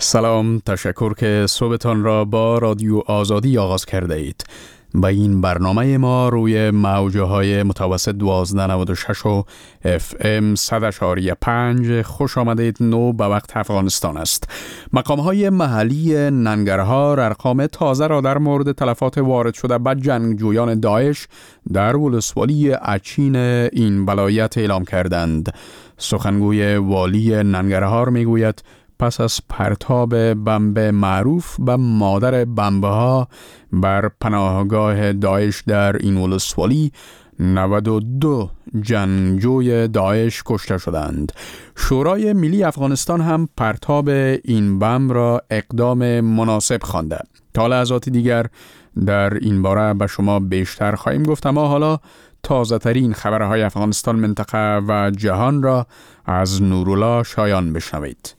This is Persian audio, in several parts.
سلام، تشکر که صبحتان را با رادیو آزادی آغاز کرده اید. با این برنامه ما روی موجه های متوسط 1296 و FM 100.5 خوش آمدید. نو به وقت افغانستان است. مقام های محلی ننگرهار ارقام تازه را در مورد تلفات وارد شده به جنگجویان داعش در ولسوالی اچین این ولایت اعلام کردند. سخنگوی والی ننگرهار میگوید پس از پرتاب بمب معروف به مادر بمبه ها بر پناهگاه داعش در این ولسوالی 92 جنگجوی داعش کشته شدند. شورای ملی افغانستان هم پرتاب این بمب را اقدام مناسب خوانده. تا لحظات دیگر در این باره به شما بیشتر خواهیم گفت، اما حالا تازه ترین خبرهای افغانستان، منطقه و جهان را از نورالله شایان بشنوید.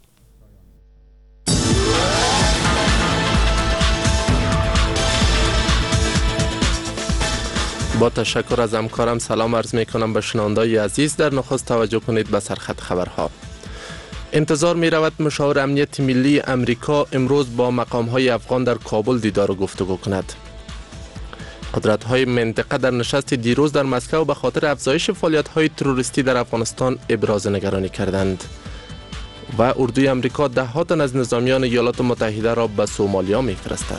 با تشکر از همکارم سلام عرض می کنم به شنوندگان عزیز. در نخست توجه کنید به سرخط خبرها. انتظار می رود مشاور امنیت ملی امریکا امروز با مقام های افغان در کابل دیدار و گفتگو کند. قدرت های منطقه در نشست دیروز در مسکو به خاطر افزایش فعالیت های تروریستی در افغانستان ابراز نگرانی کردند و اردوی امریکا ده تن از نظامیان ایالات متحده را به سومالیا می فرستد.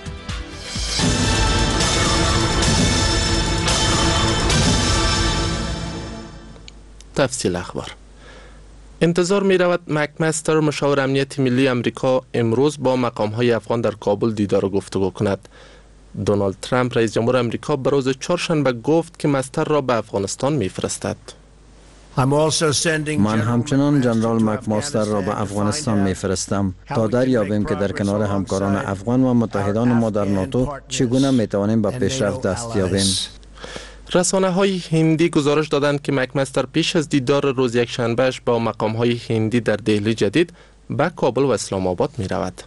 تفصیل اخبار. انتظار می رود مکمستر مشاور امنیت ملی امریکا امروز با مقام های افغان در کابل دیدار و گفتگو کند. دونالد ترامپ رئیس جمهور امریکا به روز چهارشنبه گفت که مستر را به افغانستان می فرستد. من همچنان جنرال مکماستر را به افغانستان می فرستم تا دریابیم که در کنار همکاران افغان و متحدان ما در ناتو چگونه می توانیم به پیشرفت دست یابیم. رسانه های هندی گزارش دادند که مکمستر پیش از دیدار روز یکشنبهش با مقام های هندی در دهلی جدید به کابل و اسلام آباد می رود.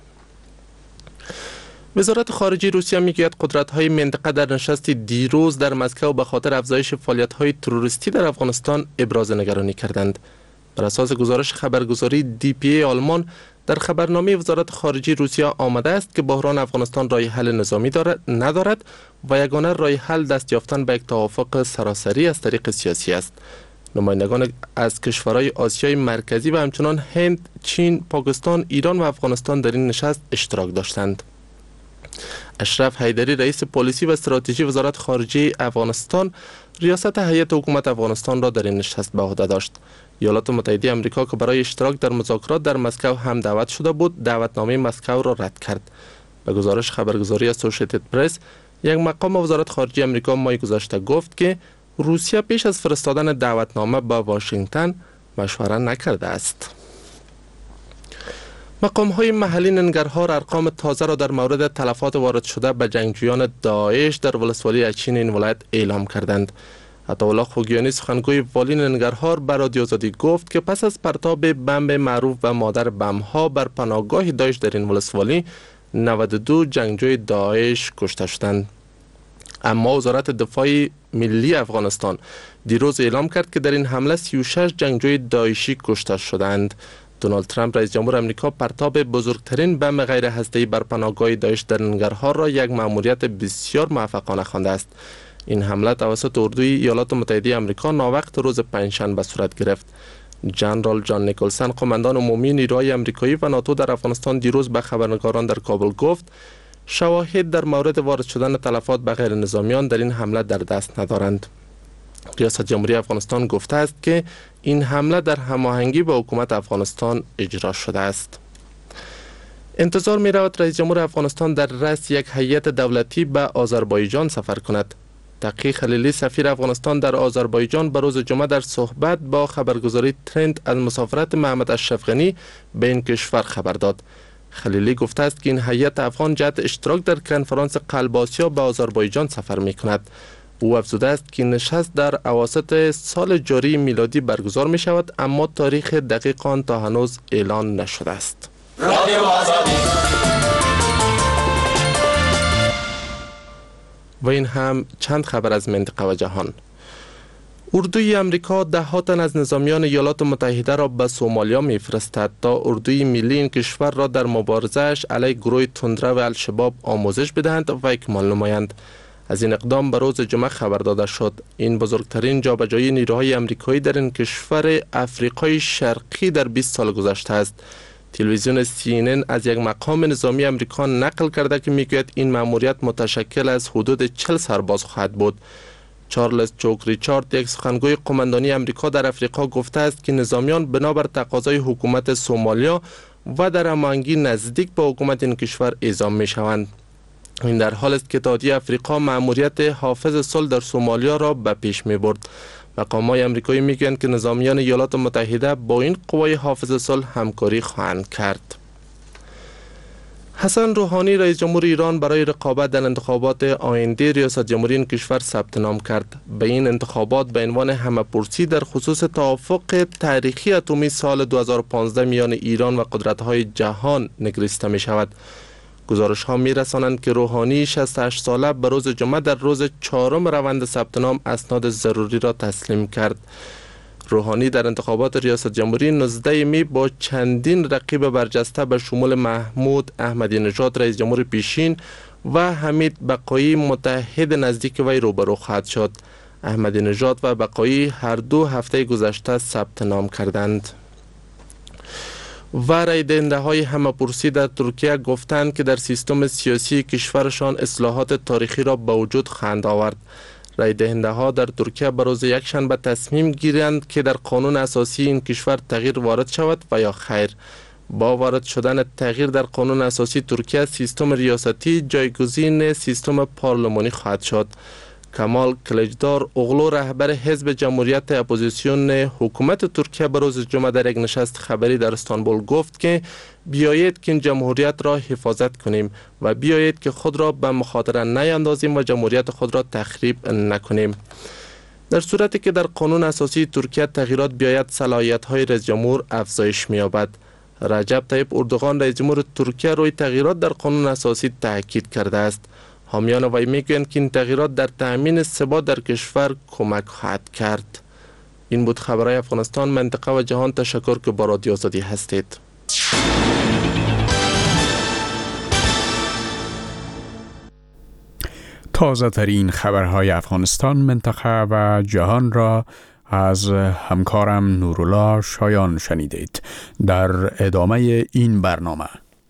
وزارت خارجه روسیه میگوید قدرت های منطقه در نشست دیروز در مسکو به خاطر افزایش فعالیت های تروریستی در افغانستان ابراز نگرانی کردند. بر اساس گزارش خبرگزاری دی.پی.ای آلمان، در خبرنامه وزارت خارجه روسیه آمده است که بحران افغانستان راه حل نظامی ندارد و یگانه راه حل دست یافتن به یک توافق سراسری از طریق سیاسی است. نمایندگان از کشورهای آسیای مرکزی و همچنان هند، چین، پاکستان، ایران و افغانستان در این نشست اشتراک داشتند. اشرف حیدری رئیس پلیسی و استراتژی وزارت خارجه افغانستان ریاست هیئت حکومت افغانستان را در این نشست به عهده داشت. ایالات متحده آمریکا که برای اشتراک در مذاکرات در مسکو هم دعوت شده بود، دعوتنامه مسکو را رد کرد. به گزارش خبرگزاری اسوسییتد پرس، یک مقام وزارت خارجه آمریکا ماه گذشته گفت که روسیه پیش از فرستادن دعوتنامه به واشنگتن مشوره نکرده است. مقام های محلی ننگرهار ارقام تازه را در مورد تلفات وارد شده به جنگجویان داعش در ولسوالی اچین این ولایت اعلام کردند. عطاالله خوگیانی سخنگوی والی ننگرهار به رادیو آزادی گفت که پس از پرتاب بمب معروف و مادر بمب ها بر پناهگاه داعش در این ولسوالی 92 جنگجوی داعش کشته شدند. اما وزارت دفاع ملی افغانستان دیروز اعلام کرد که در این حمله 36 جنگجوی داعشی کشته شدند. دونالد ترامپ رئیس جمهور امریکا پرتاب بزرگترین بمب غیر هسته‌ای بر پناهگاه داعش در ننگرهار را یک مأموریت بسیار موفقانه خوانده است. این حمله توسط اردوی ایالات متحده آمریکا ناوقت روز پنجشنبه صورت گرفت. جنرال جان نیکلسن، قماندان عمومی نیروهای آمریکایی و ناتو در افغانستان، دیروز به خبرنگاران در کابل گفت شواهد در مورد وارد شدن تلفات به غیر نظامیان در این حمله در دست ندارند. ریاست جمهوری افغانستان گفته است که این حمله در هماهنگی با حکومت افغانستان اجرا شده است. انتظار می رود رئیس جمهور افغانستان در رأس یک هیئت دولتی به آذربایجان سفر کند. تقی خلیلی، سفیر افغانستان در آذربایجان، به روز جمعه در صحبت با خبرگزاری ترند از مسافرت محمد اشرف غنی به این کشور خبر داد. خلیلی گفته است که این هیئت افغان جهت اشتراک در کنفرانس قلب آسیا به آذربایجان سفر می کند. او افزوده است که نشست در اواسط سال جاری میلادی برگزار می شود، اما تاریخ دقیق آن تا هنوز اعلان نشده است. و این هم چند خبر از منطقه و جهان. اردوی امریکا ده‌ها تن از نظامیان ایالات متحده را به سومالیا می‌فرستد تا اردوی ملی این کشور را در مبارزه‌اش علیه گروه تندرو الشباب آموزش بدهند و اکمال نمایند. از این اقدام به روز جمعه خبر داده شد. این بزرگترین جابجایی نیروهای امریکایی در این کشور افریقای شرقی در 20 سال گذشته است. تلویزیون CNN از یک مقام نظامی امریکا نقل کرده که میگوید این مأموریت متشکل از حدود 40 سرباز خواهد بود. چارلز چوک ریچارد، یک سخنگوی قماندانی امریکا در افریقا، گفته است که نظامیان بنابر تقاضای حکومت سومالیا و در هماهنگی نزدیک به حکومت این کشور اعزام می شوند. این در حال است که اتحادیه افریقا مأموریت حافظ صلح در سومالیا را به پیش می برد. مقامات امریکایی میگویند که نظامیان ایالات متحده با این قوای حافظ صلح همکاری خواهند کرد. حسن روحانی رئیس جمهور ایران برای رقابت در انتخابات آینده ریاست جمهوری این کشور ثبت نام کرد. به این انتخابات به عنوان همه‌پرسی در خصوص توافق تاریخی اتمی سال 2015 میان ایران و قدرت‌های جهان نگریسته می شود. گزارش ها می رسانند که روحانی 68 ساله به روز جمعه در روز 4م روند ثبت نام اسناد ضروری را تسلیم کرد. روحانی در انتخابات ریاست جمهوری 19 می با چندین رقیب برجسته به شمول محمود احمدی نژاد رئیس جمهور پیشین و حمید بقایی متحد نزدیک وی روبرو خواهد شد. احمدی نژاد و بقایی هر دو هفته گذشته ثبت نام کردند. و رای دهنده های همه‌پرسی در ترکیه گفتند که در سیستم سیاسی کشورشان اصلاحات تاریخی را به وجود خواهند آورد. رای دهنده ها در ترکیه به روز یکشنبه تصمیم گیرند که در قانون اساسی این کشور تغییر وارد شود و یا خیر. با وارد شدن تغییر در قانون اساسی ترکیه، سیستم ریاستی جایگزین سیستم پارلمانی خواهد شد. کمال کلجدار اوغلو، رهبر حزب جمهوریت اپوزیسیون حکومت ترکیه، به روز جمعه در یک نشست خبری در استانبول گفت که بیایید که این جمهوریت را حفاظت کنیم و بیایید که خود را به مخاطره نیندازیم و جمهوریت خود را تخریب نکنیم. در صورتی که در قانون اساسی ترکیه تغییرات بیاید، صلاحیت‌های رئیس جمهور افزایش می‌یابد. رجب طیب اردوغان رئیس جمهور ترکیه روی تغییرات در قانون اساسی تاکید کرده است. حامیان وی میگویند که این تغییرات در تأمین ثبات در کشور کمک خواهد کرد. این بود خبرهای افغانستان، منطقه و جهان. تشکر که با رادیو آزادی هستید. تازه ترین خبرهای افغانستان، منطقه و جهان را از همکارم نورالله شایان شنیدید. در ادامه این برنامه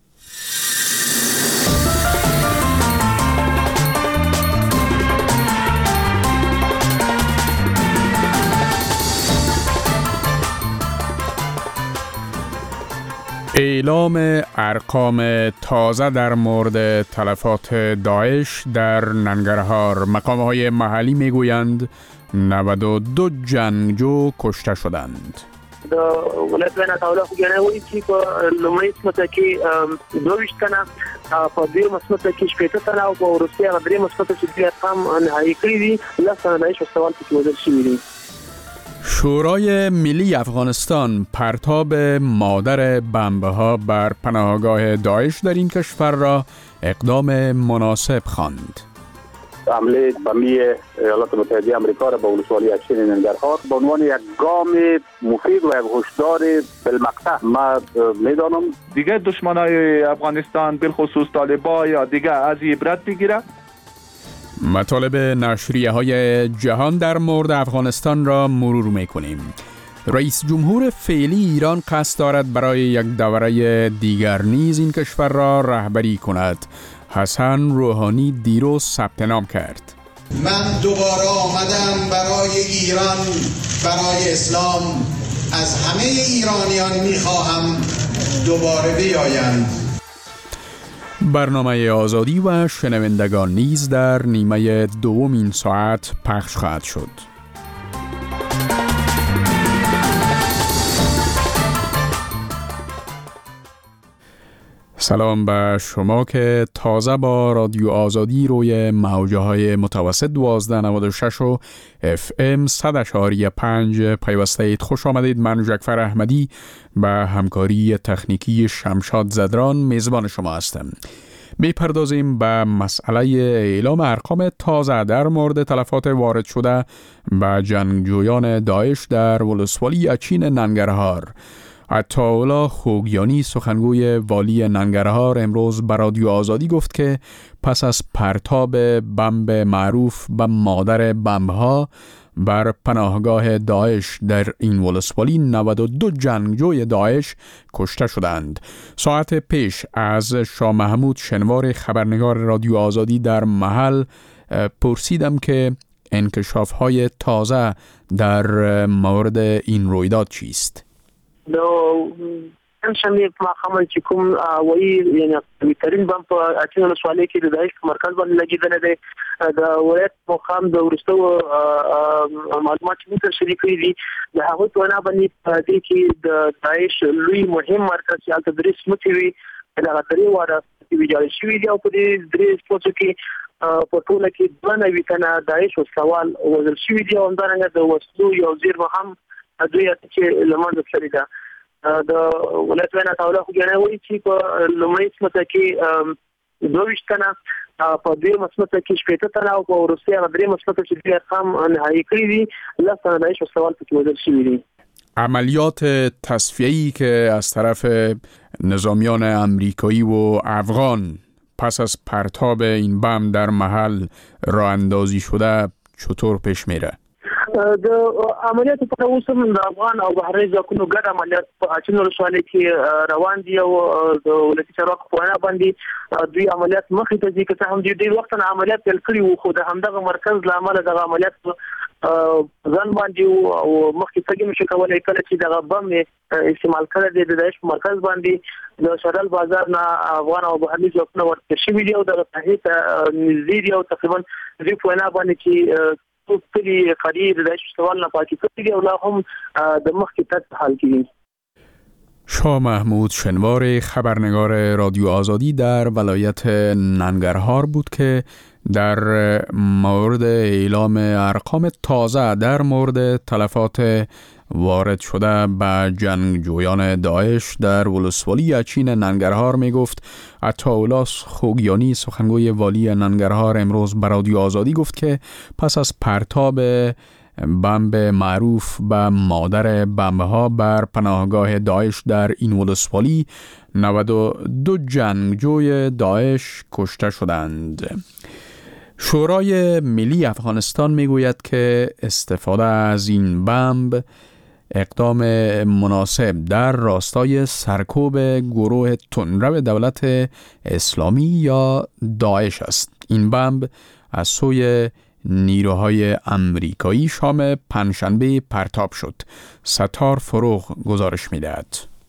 اعلام ارقام تازه در مورد تلفات داعش در ننگرهار. مقام‌های محلی میگویند 92 جنگجو کشته شدند. د ولایت بین تاوله خوګنه وایي چې په لومړی قسمت کې 22 تنه په دې قسمت کې 15 تنه او په وروستي غدري قسمت کې د ارقام نهایی کړی دي. لسانه دایش سوال کې وزیر شوی دي. شورای ملی افغانستان پرتاب مادر بمب‌ها بر پناهگاه داعش در این کشور را اقدام مناسب خواند. حمله بمی ایالات متحده آمریکا را به ولسوالی اکشن ننگرهار به عنوان یک گام مفید و یک هشدار بالمقطع ما میدانم. دیگه دشمنای افغانستان بالخصوص طالبان یا دیگه از عبرت بگیره. مطالب نشریه‌های جهان در مورد افغانستان را مرور می‌کنیم. رئیس جمهور فعلی ایران قصد دارد برای یک دوره دیگر نیز این کشور را رهبری کند. حسن روحانی دیروز ثبت نام کرد. من دوباره آمدم برای ایران، برای اسلام. از همه ایرانیان می‌خواهم دوباره بیایند. برنامه آزادی و شنوندگان نیز در نیمه دوم این ساعت پخش خواهد شد. سلام به شما که تازه با رادیو آزادی روی موجه‌های متوسط 1296 و FM 100.5 پیوسته اید. خوش آمدید. من جعفر احمدی به همکاری تکنیکی شمشاد زدران میزبان شما هستم. میپردازیم به مسئله اعلام ارقام تازه در مورد تلفات وارد شده به جنگجویان داعش در ولسوالی اچین ننگرهار. عطاالله خوگیانی سخنگوی والی ننگرهار امروز به رادیو آزادی گفت که پس از پرتاب بمب معروف به مادر بمب‌ها بر پناهگاه داعش در این ولسوالی 92 جنگجوی داعش کشته شدند. ساعت پیش از شاه محمود شنوار خبرنگار رادیو آزادی در محل پرسیدم که انکشاف‌های تازه در مورد این رویداد چیست؟ شنبه په ماښام چې کوم وایي یعنی ویترین بم په اچین ولسوالۍ کې د داعش مرکز باندې لګیدل دی د ولایت مقام د ورستو معلومات چې موږ شریک کړي دي د هغه په اړه باندې د کې د داعش لوی مهم مرکز چې التدریس متوي د غتري واره ویجاړ شوی دی او په دې درې سپوږ کې په ټوله کې 92 تنه داعش وسوال وزل شوی دی او همدارنګه د وسلو یو زیر هم دوی چې لمن د ده د ولایت وینا تاوله خو ګنه وایي چې په لومړي سمته کې 22 تنه په دې مسمته کې 15 تنه او په روسیا غدري مسمته چې د ارقام نهایی کړی دي لاسته داعش سوال پکې وزل شوی دی. عملیات تصفیه‌ای که از طرف نظامیان امریکایی و افغان پس از پرتاب این بم در محل راه اندازی شده چطور پیش میره؟ د عملیات په اوس هم د افغان او بهرني ځواکونو ګډ عملیات په اچین ولسوالۍ کې روان دي او د ولایتي چارواکو په اړه باندې دوی عملیات مخې ته ځي که هم دوی وخت نه عملیات پیل کړي وو خو د همدغه مرکز لامل د عملیات ځان باندې او مخکې څنګه نشي کولای کله چې دغه بم استعمال کړی دی د داعش مرکز باندې د شرال بازار نه افغان او بهرني ځواکونه ورته شوي دي او د صحیح نږدې دي او تقریبا دوی په اړه باندې چې کلی قریب د سوال نه پاتې کېږي او لا هم د مخکې تد حال کېږي. شاه محمود شنوار خبرنگار رادیو آزادی در ولایت ننگرهار بود که در مورد اعلام ارقام تازه در مورد تلفات وارد شده به جنگجویان داعش در ولسوالی اچین ننگرهار می گفت. عطاالله خوگیانی سخنگوی والی ننگرهار امروز به رادیو آزادی گفت که پس از پرتاب بمب معروف به مادر بمب‌ها بر پناهگاه داعش در این ولسوالی 92 جنگجوی داعش کشته شدند. شورای ملی افغانستان میگوید که استفاده از این بمب اقدام مناسب در راستای سرکوب گروه تندرو دولت اسلامی یا داعش است. این بمب از سوی نیروهای امریکایی شام پنجشنبه پرتاب شد. ستار فروغ گزارش می‌دهد.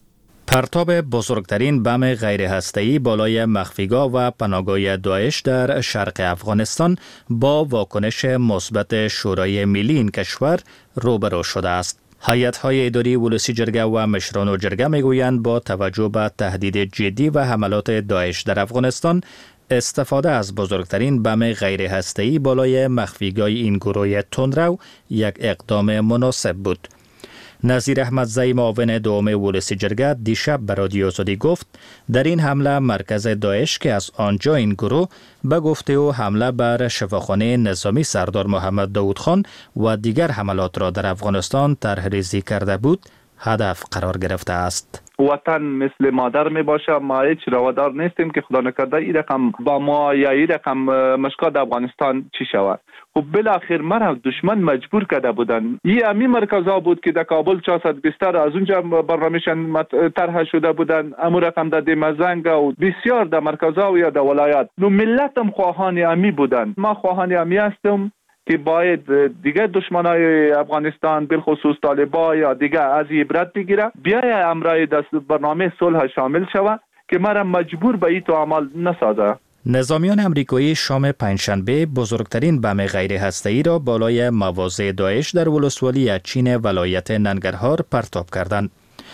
پرتاب بزرگترین بم غیر هسته‌ای بالای مخفیگاه و پناهگاه داعش در شرق افغانستان با واکنش مثبت شورای ملی این کشور روبرو شده است. هیئت‌های اداری ولسی جرگه و مشران جرگه میگویند با توجه به تهدید جدی و حملات داعش در افغانستان، استفاده از بزرگترین بم غیر هسته‌ای بالای مخفیگاه این گروه تندرو یک اقدام مناسب بود. نظیر احمدزی معاون دوم ولسی جرگه دیشب به رادیو آزادی گفت در این حمله مرکز داعش که از آنجا این گروه به گفته او حمله بر شفاخانه نظامی سردار محمد داود خان و دیگر حملات را در افغانستان طرح‌ریزی کرده بود هدف قرار گرفته است. وطن مثل مادر می باشه، ما هیچ روادار نیستیم که خدا نکرده این رقم با ما یا این رقم مشکات افغانستان چی شود. خب بالاخره مرا دشمن مجبور کرده بودن. این امی مرکزها بود که در کابل 400 بستر از اونجا برنامه‌شان طرح شده بودن. امو رقم در دمزنگ و بسیار در مرکزها و یا در ولایات. نو ملتم خواهان امی بودن. ما خواهان امی هستم که باید دیگه دشمنای افغانستان بالخصوص طالبان یا دیگه از عبرت بگیره، بیای امرای دست برنامه صلح شامل شود که مرا مجبور به این تو عمل نسازه. نظامیان امریکایی شام پنجشنبه بزرگترین بم غیر هسته‌ای را بالای مواضع داعش در ولسوالی اچین ولایت ننگرهار پرتاب کردند.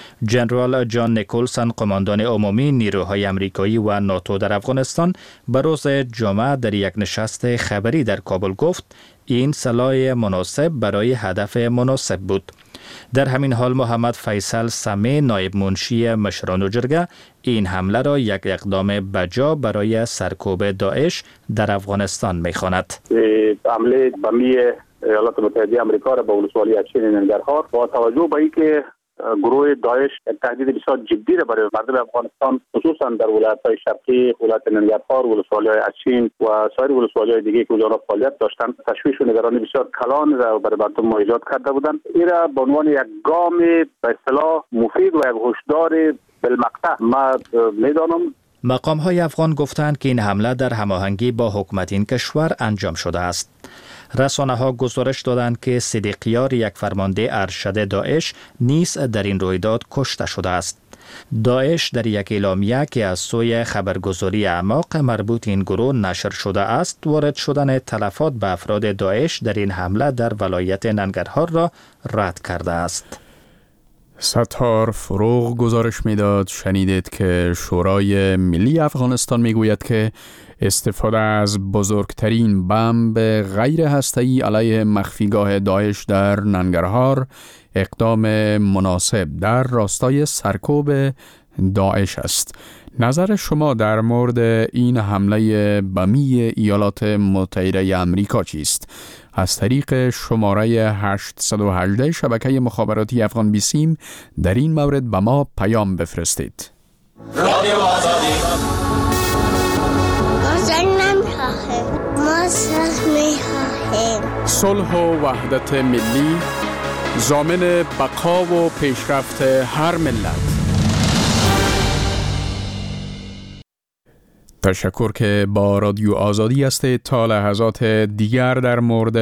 جنرال جان نیکولسن قماندان عمومی نیروهای امریکایی و ناتو در افغانستان به روز جمعه در یک نشست خبری در کابل گفت این سلاح مناسب برای هدف مناسب بود. در همین حال محمد فیصل سمی نایب منشی مشران جرگه این حمله را یک اقدام بجا برای سرکوب داعش در افغانستان می‌خواند. حمله بمی ایالات متحده آمریکا را به ولسوالی اچین ننگرهار با توجه به اینکه گروه داعش تهدید بسیار جدی را برای مردم افغانستان خصوصا در ولایت‌های شرقی، ولایت ننگرهار، ولسوالی‌های اچین و سایر ولسوالی‌های دیگه که اونجا فعالیت داشتند، تشویش و نگرانی بسیار کلان را برای مردم ایجاد کرده بودند. این را به عنوان یک گام به اصطلاح مفید و یک هشدار بالمقطع ما می‌دانم. مقام‌های افغان گفتند که این حمله در هماهنگی با حکومت این کشور انجام شده است. رسانه‌ها گزارش دادند که صدیقیار، یک فرمانده ارشد داعش، نیز در این رویداد کشته شده است. داعش در یک اعلامیه که از سوی خبرگزاری اعماق مربوط این گروه نشر شده است، وارد شدن تلفات به افراد داعش در این حمله در ولایت ننگرهار را رد کرده است. ستار فروغ گزارش میداد. شنیدید که شورای ملی افغانستان میگوید که استفاده از بزرگترین بمب غیر هسته‌ای علیه مخفیگاه داعش در ننگرهار اقدام مناسب در راستای سرکوب داعش است. نظر شما در مورد این حمله بمی ایالات متحده آمریکا چیست؟ از طریق شماره 818 شبکه مخابراتی افغان بیسیم در این مورد به ما پیام بفرستید. رادیو آزادی. جنگ نمیخواهیم، ما صلح میخواهیم. صلح و وحدت ملی ضامن بقا و پیشرفت هر ملت. تشکر که با رادیو آزادی هستید. تا لحظات دیگر در مورد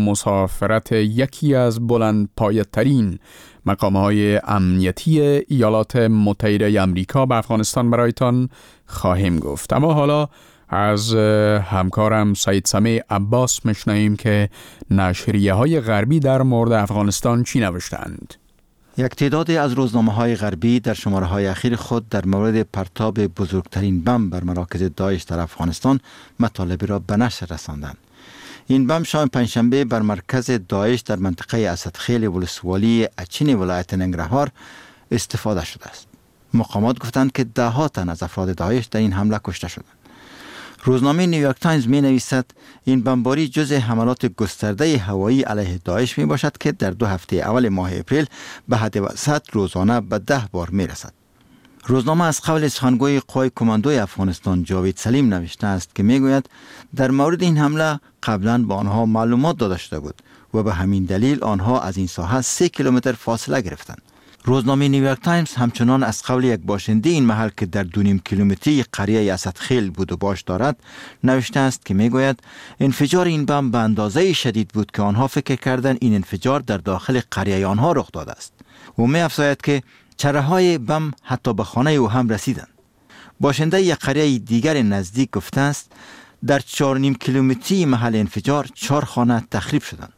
مسافرت یکی از بلندپایه‌ترین مقام‌های امنیتی ایالات متحده آمریکا به افغانستان برایتان خواهیم گفت. اما حالا از همکارم سید سمیع عباس میشنویم که نشریه‌های غربی در مورد افغانستان چی نوشتند. یک تعدادی از روزنامه‌های غربی در شماره‌های اخیر خود در مورد پرتاب بزرگترین بمب بر مراکز داعش در افغانستان مطالبی را به نشر رساندند. این بمب شام پنجشنبه بر مرکز داعش در منطقه اسدخیل ولسوالی اچین ولایت ننگرهار استفاده شده است. مقامات گفتند که ده‌ها تن از افراد داعش در این حمله کشته شدند. روزنامه نیویورک تایمز می نویسد این بمباری جزء حملات گسترده هوایی علیه داعش می باشد که در 2 هفته اول ماه اپریل به حد وسط روزانه به 10 بار می رسد. روزنامه از قول سخنگوی قوای کماندوی افغانستان جاوید سلیم نوشته است که می گوید در مورد این حمله قبلا به آنها معلومات داده شده بود و به همین دلیل آنها از این ساحه 3 کیلومتر فاصله گرفتند. روزنامه نیویورک تایمز همچنان از قول یک باشنده این محل که در 2.5 کیلومتری قریه اسدخیل بود و باش دارد نوشته است که میگوید انفجار این بمب به اندازه شدید بود که آنها فکر کردند این انفجار در داخل قریه آنها رخ داده است و می‌افزاید که چره‌های بمب حتی به خانه او هم رسیدند. باشنده یک قریه دیگر نزدیک گفته است در 4.5 کیلومتری محل انفجار 4 خانه تخریب شدند.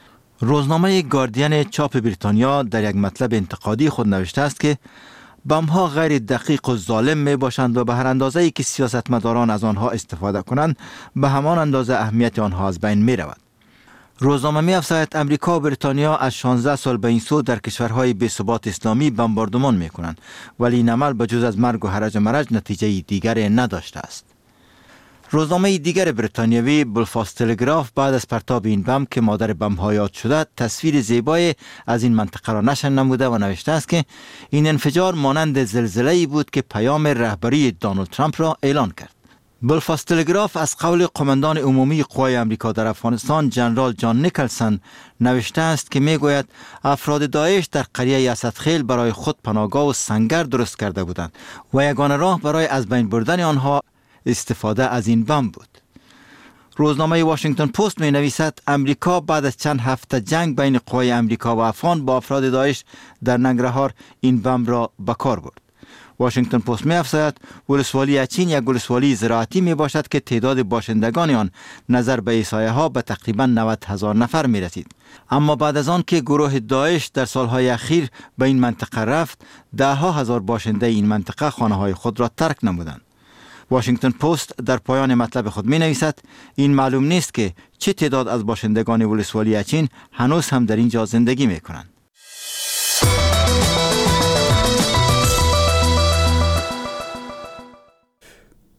روزنامه گاردین چاپ بریتانیا در یک مطلب انتقادی خود نوشته است که بمب‌ها غیر دقیق و ظالم می باشند و به هر اندازه‌ای که سیاستمداران از آنها استفاده کنند به همان اندازه اهمیت آنها از بین می رود. روزنامه می افزاید امریکا و بریتانیا از 16 سال به این سو در کشورهای بی‌ثبات اسلامی بمباردمان می کنند ولی این عمل بجز از مرگ و هرج و مرج نتیجه دیگری نداشته است. روزنامه دیگر بریتانیایی بلفاست تلگراف بعد از پرتاب این بمب که مادر بمب‌ها یاد شده تصویر زیبایی از این منطقه را نشر نموده و نوشته است که این انفجار مانند زلزله‌ای بود که پیام رهبری دونالد ترامپ را اعلان کرد. بلفاست تلگراف از قول قماندان عمومی قوای آمریکا در افغانستان جنرال جان نیکلسون نوشته است که میگوید افراد داعش در قریه اسدخیل برای خود پناهگاه و سنگر درست کرده بودند و یگانه راه برای از بین بردن آنها استفاده از این بمب بود. روزنامه واشنگتن پست می نویسد امریکا بعد از چند هفته جنگ بین قوای امریکا و افغان با افراد داعش در ننگرهار این بمب را به کار برد. واشنگتن پست می افزاید ولسوالی اچین یک ولسوالی زراعتی می باشد که تعداد باشندگان آن نظر به احصایه ها به تقریبا 90,000 نفر می رسید. اما بعد از آن که گروه داعش در سالهای اخیر به این منطقه رفت، 10,000 باشنده این منطقه خانه های خود را ترک نمودند. واشنگتن پست در پایان مطلب خود می نویسد این معلوم نیست که چه تعداد از باشندگان ولسوالی اچین هنوز هم در اینجا زندگی می کنند.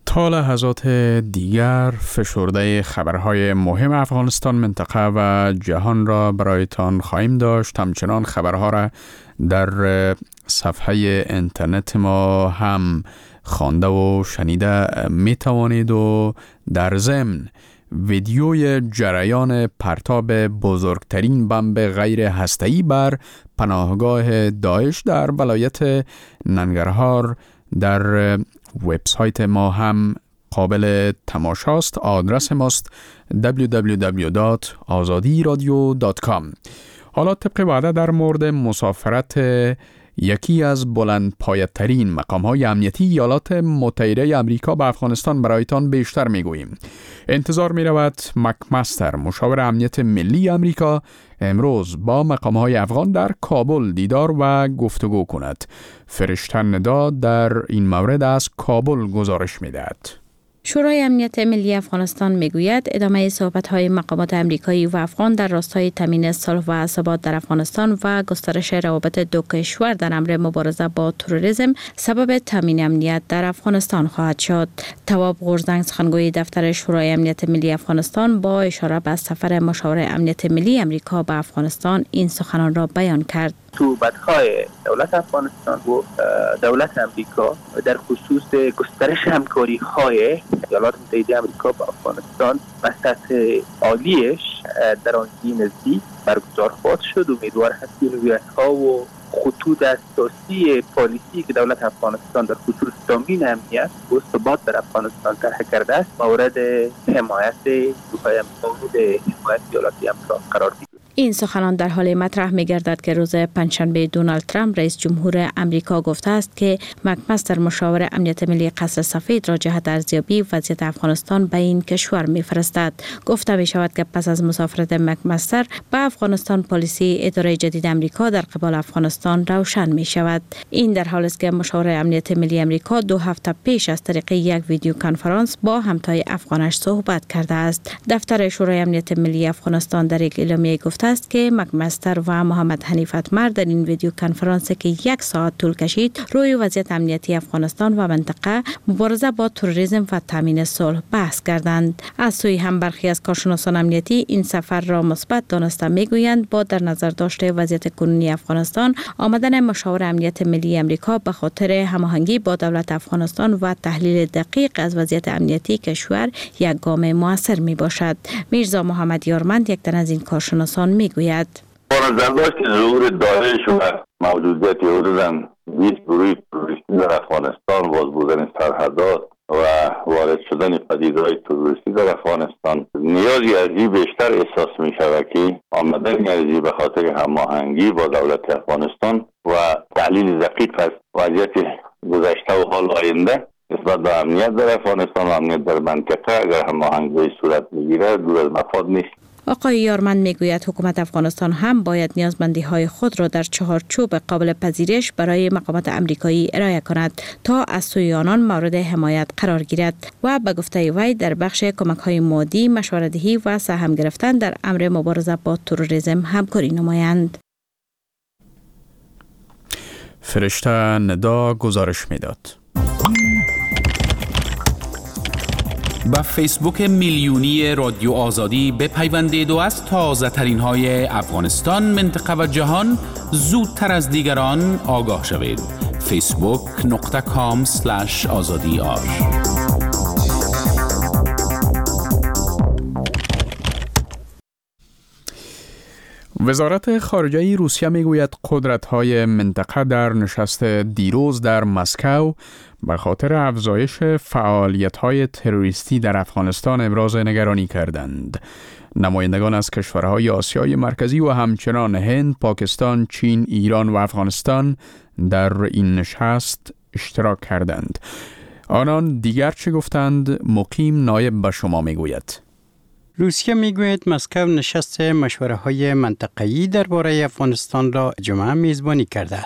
تا لحظات دیگر فشرده خبرهای مهم افغانستان، منطقه و جهان را برایتان خواهیم داشت. همچنان خبرها را در صفحه اینترنت ما هم خوانده و شنیده می توانید و در ضمن ویدیوی جریان پرتاب بزرگترین بمب غیر هسته‌ای بر پناهگاه داعش در ولایت ننگرهار در وبسایت ما هم قابل تماشاست. آدرس ماست www.azadiradio.com. حالا طبق وعده در مورد مسافرت یکی از بلند پایه‌ترین مقام‌های امنیتی ایالات متحده آمریکا به افغانستان برایتان بیشتر می‌گوییم. انتظار می‌رود مکمستر مشاور امنیت ملی آمریکا امروز با مقام‌های افغان در کابل دیدار و گفتگو کند. فرشته ندا در این مورد از کابل گزارش می‌دهد. شورای امنیت ملی افغانستان میگوید ادامه صحبت‌های مقامات آمریکایی و افغان در راستای تامین صلح و ثبات در افغانستان و گسترش روابط دو کشور در امر مبارزه با تروریسم سبب تامین امنیت در افغانستان خواهد شد. تواب غورزنگ، سخنگوی دفتر شورای امنیت ملی افغانستان، با اشاره به سفر مشاور امنیت ملی آمریکا به افغانستان این سخنان را بیان کرد. صحبت‌های دولت افغانستان و دولت امریکا در خصوص گسترش همکاری‌های ایالات متحده آمریکا با افغانستان و سطح عالیش در آینده نزدیک برگزار خواهد شد. امیدوار هستیم رویت‌ها و خطوط اساسی پالیسی که دولت افغانستان در خصوص تامین امنیت و ثبات در افغانستان طرح کرده است مورد حمایت ایالات آمریکا قرار گیرد. این سخنان در حال مطرح می‌گردد که روز پنجشنبه دونالد ترامپ رئیس جمهور آمریکا گفته است که مکمستر مشاور امنیت ملی قصر سفید را جهت ارزیابی وضعیت افغانستان به این کشور می‌فرستد. گفته می‌شود که پس از مسافرت مکمستر به افغانستان پالیسی اداره جدید آمریکا در قبال افغانستان روشن می‌شود. این در حالی است که مشاور امنیت ملی آمریکا 2 هفته پیش از طریق یک ویدیو کنفرانس با همتای افغانش صحبت کرده است. دفتر شورای امنیت ملی افغانستان در یک اعلامیه گفته است که مکمستر و محمد حنیف اتمر در این ویدیو کنفرانس که 1 ساعت طول کشید روی وضعیت امنیتی افغانستان و منطقه، مبارزه با تروریسم و تامین صلح بحث کردند. از سوی هم برخی از کارشناسان امنیتی این سفر را مثبت دانسته میگویند با در نظر داشته وضعیت کنونی افغانستان، آمدن مشاور امنیت ملی آمریکا به خاطر هماهنگی با دولت افغانستان و تحلیل دقیق از وضعیت امنیتی کشور یک گام موثر می باشد. میرزا محمد یارمند یک تن از این کارشناسان میگوید با نظر داشت ظهور داعش و موجودیت حدوداً 20 گروه تروریستی در افغانستان، باز بودن سرحدات و وارد شدن پدیده‌های تروریستی در افغانستان، نیازی ازی بیشتر احساس می شود که آمدن ازی به خاطر هماهنگی با دولت افغانستان و تحلیل دقیق از وضعیت گذشته و حال آینده نسبت به امنیت در افغانستان و امنیت در منطقه اگر هماهنگی صورت بگیره دور از مفاد نیست. آقای یارمند میگوید حکومت افغانستان هم باید نیازمندی‌های خود را در چهارچوب قابل پذیرش برای مقامات آمریکایی ارائه کند تا از سوی آنان مورد حمایت قرار گیرد و به گفته وی در بخش کمک‌های مادی، مشورت‌دهی و سهم گرفتن در امر مبارزه با تروریسم همکاری نمایند. فرشته ندا گزارش میداد. با فیسبوک میلیونی رادیو آزادی بپیوندید و از تازه ترین های افغانستان، منطقه و جهان زودتر از دیگران آگاه شوید. facebook.com/azadiar. وزارت خارجه روسیه میگوید قدرت‌های منطقه در نشست دیروز در مسکو به خاطر افزایش فعالیت‌های تروریستی در افغانستان ابراز نگرانی کردند. نمایندگان از کشورهای آسیای مرکزی و همچنان هند، پاکستان، چین، ایران و افغانستان در این نشست اشتراک کردند. آنان دیگر چه گفتند؟ مقیم نایب به شما میگوید. روسیه میگوید مسکو نشست مشوره‌های منطقه‌ای درباره افغانستان را جمعه میزبانی کرده است.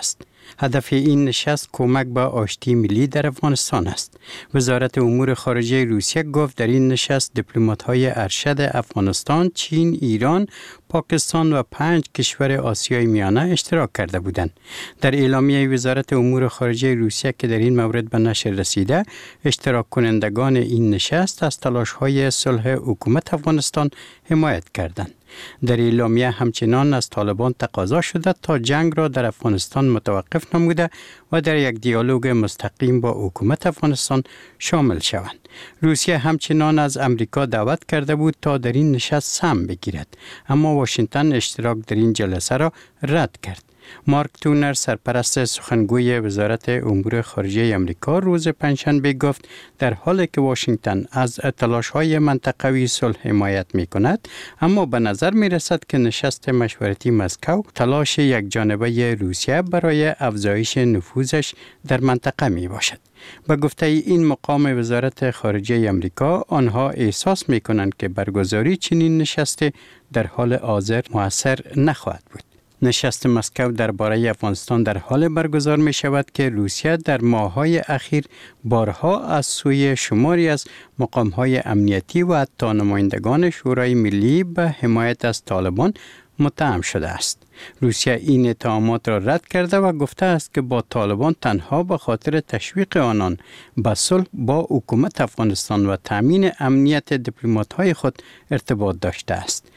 هدف این نشست کمک به آشتی ملی در افغانستان است. وزارت امور خارجه روسیه گفت در این نشست دیپلمات‌های ارشد افغانستان، چین، ایران، پاکستان و 5 کشور آسیای میانه اشتراک کرده بودند. در اعلامیه وزارت امور خارجه روسیه که در این مورد به نشر رسیده، اشتراک کنندگان این نشست از تلاش‌های صلح حکومت افغانستان حمایت کردند. در اعلامیه همچنان از طالبان تقاضا شده تا جنگ را در افغانستان متوقف نموده و در یک دیالوگ مستقیم با حکومت افغانستان شامل شوند. روسیه همچنان از امریکا دعوت کرده بود تا در این نشست سهم بگیرد، اما واشنگتن اشتراک در این جلسه را رد کرد. مارک تونر، سرپرست سخنگوی وزارت امور خارجه امریکا، روز پنجشنبه گفت در حالی که واشنگتن از تلاش‌های منطقوی صلح حمایت می‌کند، اما به نظر می‌رسد که نشست مشورتی مسکو تلاش یکجانبه روسیه برای افزایش نفوذش در منطقه میباشد. به گفته این مقام وزارت خارجه امریکا، آنها احساس می‌کنند که برگزاری چنین نشستی در حال حاضر مؤثر نخواهد بود. نشست مسکو درباره افغانستان در حال برگزار می شود که روسیه در ماه‌های اخیر بارها از سوی شماری از مقام‌های امنیتی و حتی نمایندگان شورای ملی به حمایت از طالبان متهم شده است. روسیه این اتهامات را رد کرده و گفته است که با طالبان تنها به خاطر تشویق آنان به صلح با حکومت افغانستان و تامین امنیت دیپلمات‌های خود ارتباط داشته است.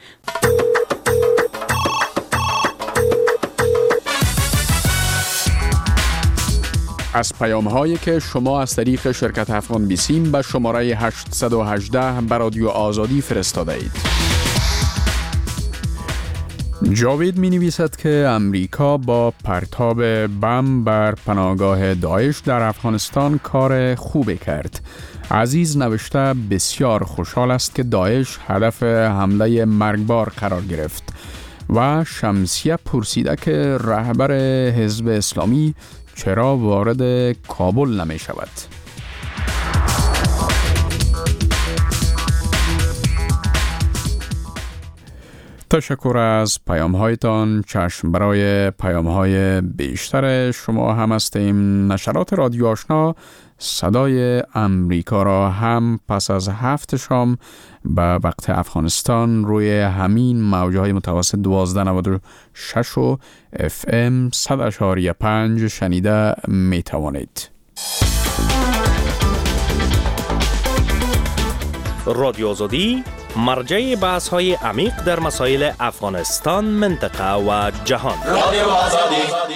از پیام‌هایی که شما از طریق شرکت افغان بیسیم به شماره 818 به رادیو آزادی فرستاده اید. جاوید می نویسد که امریکا با پرتاب بم بر پناهگاه داعش در افغانستان کار خوبی کرد. عزیز نوشته بسیار خوشحال است که داعش هدف حمله مرگبار قرار گرفت. و شمسیه پرسیده که رهبر حزب اسلامی چرا وارد کابل نمی شود؟ تشکر از پیام هایتان. چشم برای پیام های بیشتر شما هم هستیم. نشرات رادیو آشنا صدای امریکا را هم پس از 7 شام به وقت افغانستان روی همین موجه های متوسط 1296 و FM 100.5 شنیده می توانید. رادیو آزادی مرجع بحث های عمیق در مسائل افغانستان، منطقه و جهان. رادیو آزادی.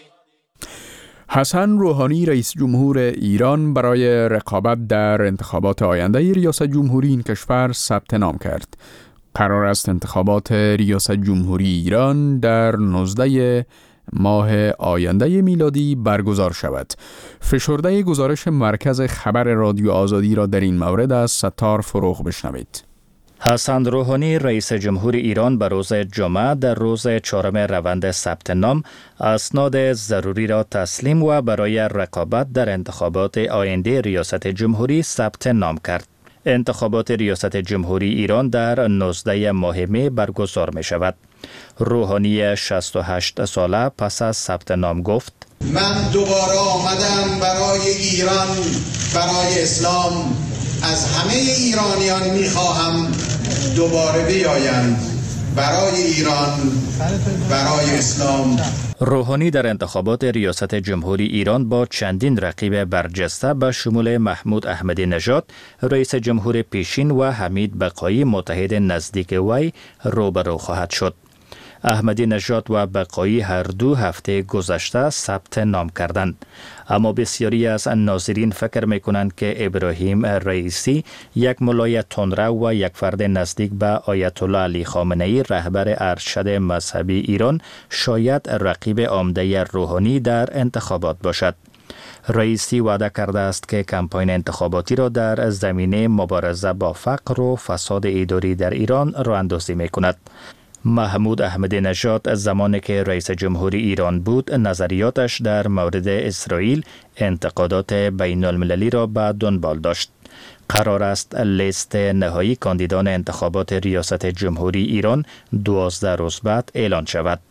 حسن روحانی رئیس جمهور ایران برای رقابت در انتخابات آینده ریاست جمهوری این کشور ثبت نام کرد. قرار است انتخابات ریاست جمهوری ایران در 19 ماه آینده میلادی برگزار شود. فشرده گزارش مرکز خبر رادیو آزادی را در این مورد از ستار فروغ بشنوید. حسن روحانی رئیس جمهور ایران به روز جمعه در روز 4 روند ثبت نام اسناد ضروری را تسلیم و برای رقابت در انتخابات آینده ریاست جمهوری ثبت نام کرد. انتخابات ریاست جمهوری ایران در 19 ماه می برگزار می شود. روحانی 68 ساله پس از ثبت نام گفت: من دوباره آمدم برای ایران، برای اسلام. از همه ایرانیان میخواهم دوباره بیایند برای ایران، برای اسلام. روحانی در انتخابات ریاست جمهوری ایران با چندین رقیب برجسته به شمول محمود احمدی نژاد رئیس جمهور پیشین و حمید بقایی متحد نزدیک وی روبرو خواهد شد. احمدی نژاد و بقایی هر دو هفته گذشته ثبت نام کردند، اما بسیاری از ناظرین فکر می‌کنند که ابراهیم رئیسی یک ملای تندرو و یک فرد نزدیک به آیت الله علی خامنه‌ای رهبر ارشد مذهبی ایران شاید رقیب عمده روحانی در انتخابات باشد. رئیسی وعده کرده است که کمپاین انتخاباتی را در زمینه مبارزه با فقر و فساد اداری در ایران راه‌اندازی می‌کند. محمود احمدی نژاد زمانی که رئیس جمهوری ایران بود نظریاتش در مورد اسرائیل انتقادات بین المللی را به دنبال داشت. قرار است لیست نهایی کاندیدان انتخابات ریاست جمهوری ایران 12 روز بعد اعلان شود.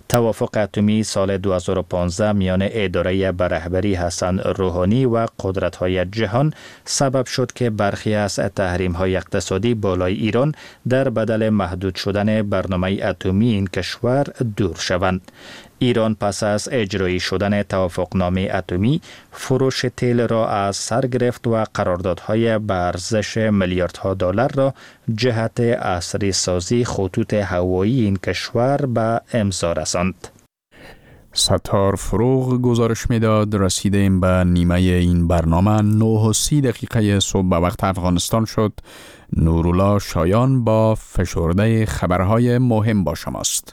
توافق اتمی سال 2015 میان اداره به رهبری حسن روحانی و قدرت‌های جهان سبب شد که برخی از تحریم‌های اقتصادی بالای ایران در بدل محدود شدن برنامه اتمی این کشور دور شوند. ایران پس از اجرایی شدن توافقنامه اتمی فروش تیل را از سر گرفت و قراردادهای به ارزش میلیاردها دلار را جهت عصری سازی خطوط هوایی این کشور به امضا رساند. ستار فروغ گزارش میداد. رسیدیم به نیمه این برنامه. 9:30 صبح به وقت افغانستان شد. نورالله شایان با فشرده خبرهای مهم با شماست.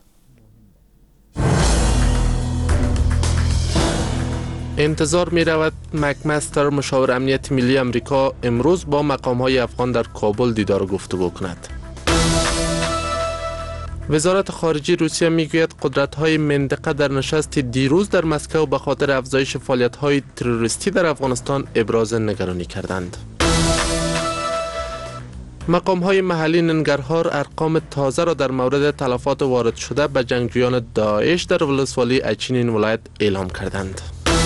انتظار می رود مکمستر مشاور امنیت ملی امریکا امروز با مقام‌های افغان در کابل دیدار و گفتگو کند. وزارت خارجه روسیه می گوید قدرت‌های منطقه در نشست دیروز در مسکو به خاطر افزایش فعالیت‌های تروریستی در افغانستان ابراز نگرانی کردند. مقام‌های محلی ننگرهار ارقام تازه را در مورد تلفات وارد شده به جنگجویان داعش در ولسوالی اچین این ولایت اعلام کردند.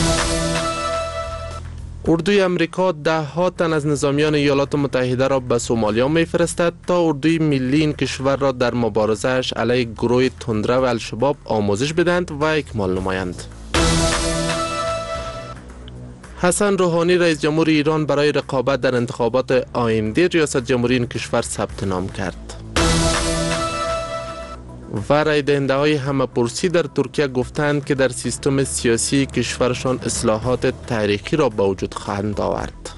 اردوی امریکا 10 تن از نظامیان ایالات متحده را به سومالیا می‌فرستد تا اردوی ملی این کشور را در مبارزه‌اش علیه گروه تندره و الشباب آموزش بدهند و اکمال نمایند. حسن روحانی رئیس جمهور ایران برای رقابت در انتخابات آینده ریاست جمهوری این کشور ثبت نام کرد. و رای دهنده های همه پرسی در ترکیه گفتند که در سیستم سیاسی کشورشان اصلاحات تاریخی را به وجود خواهند آورد.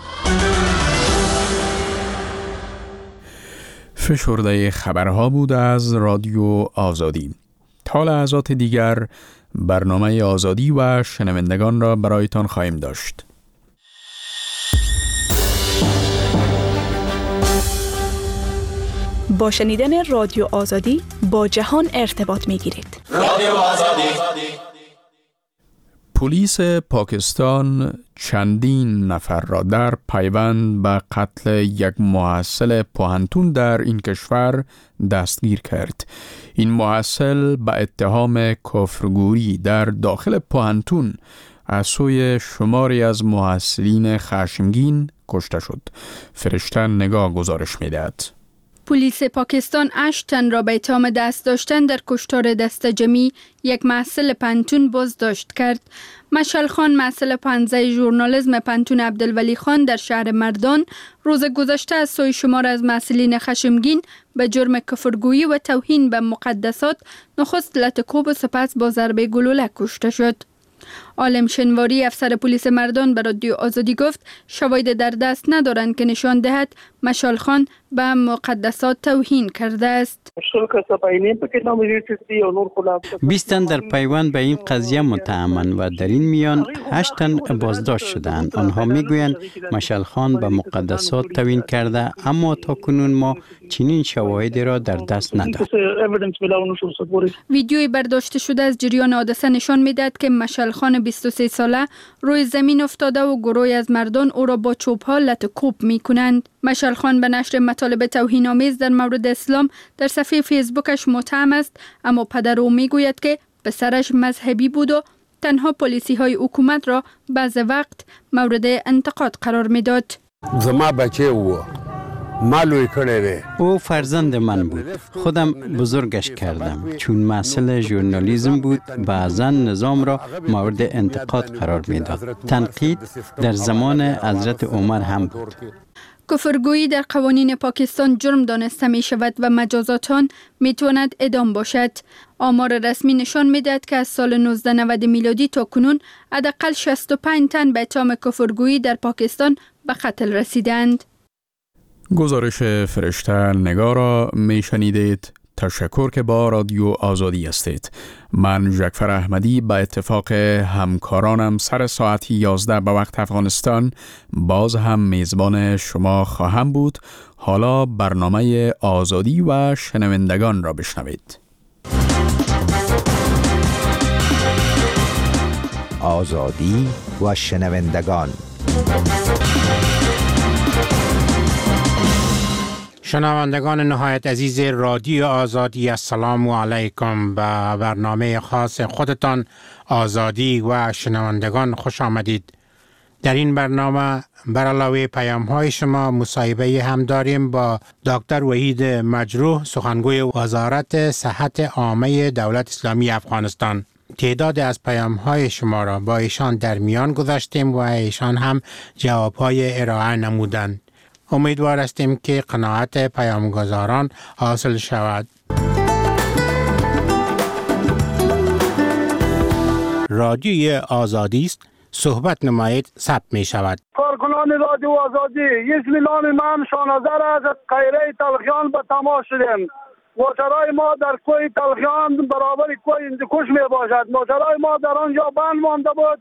فشرده خبرها بود از رادیو آزادی. تا لحظات دیگر برنامه آزادی و شنوندگان را برایتان خواهیم داشت. با شنیدن رادیو آزادی با جهان ارتباط می گیرید. رادیو آزادی. پلیس پاکستان چندین نفر را در پیوند به قتل یک محصل پوهنتون در این کشور دستگیر کرد. این محصل به اتهام کفرگویی در داخل پوهنتون از سوی شماری از محصلین خشمگین کشته شد. فرشته نگاه گزارش می‌دهد. پلیس پاکستان 8 تن را به اتهام دست داشتن در کشتار دسته جمعی یک محصل پنتون بازداشت کرد. مشعل خان محصل 15 ژورنالیسم پنتون عبدالولی خان در شهر مردان روز گذشته از سوی شمار از محصلین خشمگین به جرم کفرگویی و توهین به مقدسات نخست لطکوب و سپس با ضربه گلوله کشته شد. عالم شنواری افسر پلیس مردان به رادیو آزادی گفت شواهد در دست ندارند که نشان دهد مشعل خان به مقدسات توهین کرده است. 20 تن در پیوند به این قضیه متهمند و در این میان 8 تن بازداشت شدند. آنها میگویند مشعل خان به مقدسات توهین کرده، اما تا کنون ما چنین شواهدی را در دست نداریم. ویدیوی برداشته شده از جریان حادثه نشان میدهد که مشعل خان 23 ساله روی زمین افتاده و گروهی از مردان او را با چوب‌ها لطکوب می‌کنند. مشعل خان به نشر مطالب توهین‌آمیز در مورد اسلام در صفحه فیسبوکش متهم است، اما پدر او میگوید که پسرش مذهبی بود و تنها پالیسی‌های حکومت را بعض وقت مورد انتقاد قرار میداد. زما بچه او فرزند من بود. خودم بزرگش کردم. چون مسئله ژورنالیسم بود بعضا نظام را مورد انتقاد قرار میداد. تنقید در زمان حضرت عمر هم بود. کفرگویی در قوانین پاکستان جرم دانسته می شود و مجازات آن می تواند اعدام باشد. آمار رسمی نشان می دهد که از سال 1990 میلادی تا کنون حداقل 65 تن به اتهام کفرگویی در پاکستان به قتل رسیدند. گزارش فرشته نگاه را می شنیدید. تشکر که با رادیو آزادی هستید. من جعفر احمدی به اتفاق همکارانم سر ساعت 11 به وقت افغانستان باز هم میزبان شما خواهم بود. حالا برنامه آزادی و شنوندگان را بشنوید. آزادی و شنوندگان. شنوندگان نهایت عزیز رادیو آزادی، السلام علیکم. به برنامه خاص خودتان آزادی و شنوندگان خوش آمدید. در این برنامه بر علاوه پیام‌های شما مصاحبه هم داریم با دکتر وحید مجروح، سخنگوی وزارت صحت عامه دولت اسلامی افغانستان. تعداد از پیام‌های شما را با ایشان در میان گذاشتیم و ایشان هم جواب‌های ارائه نمودند. امیدوار هستیم که قناعت پیامگذاران حاصل شود. رادیوی آزادی است، صحبت نمایید، ثبت می شود. کارکنان رادیو آزادی، اسم نام من شانازر از قیره تلخیان به تماس شدیم. ماجرای ما در کوی تلخیان برابر کوی هندوکش می باشد. ماجرای ما در آنجا بند مانده بود.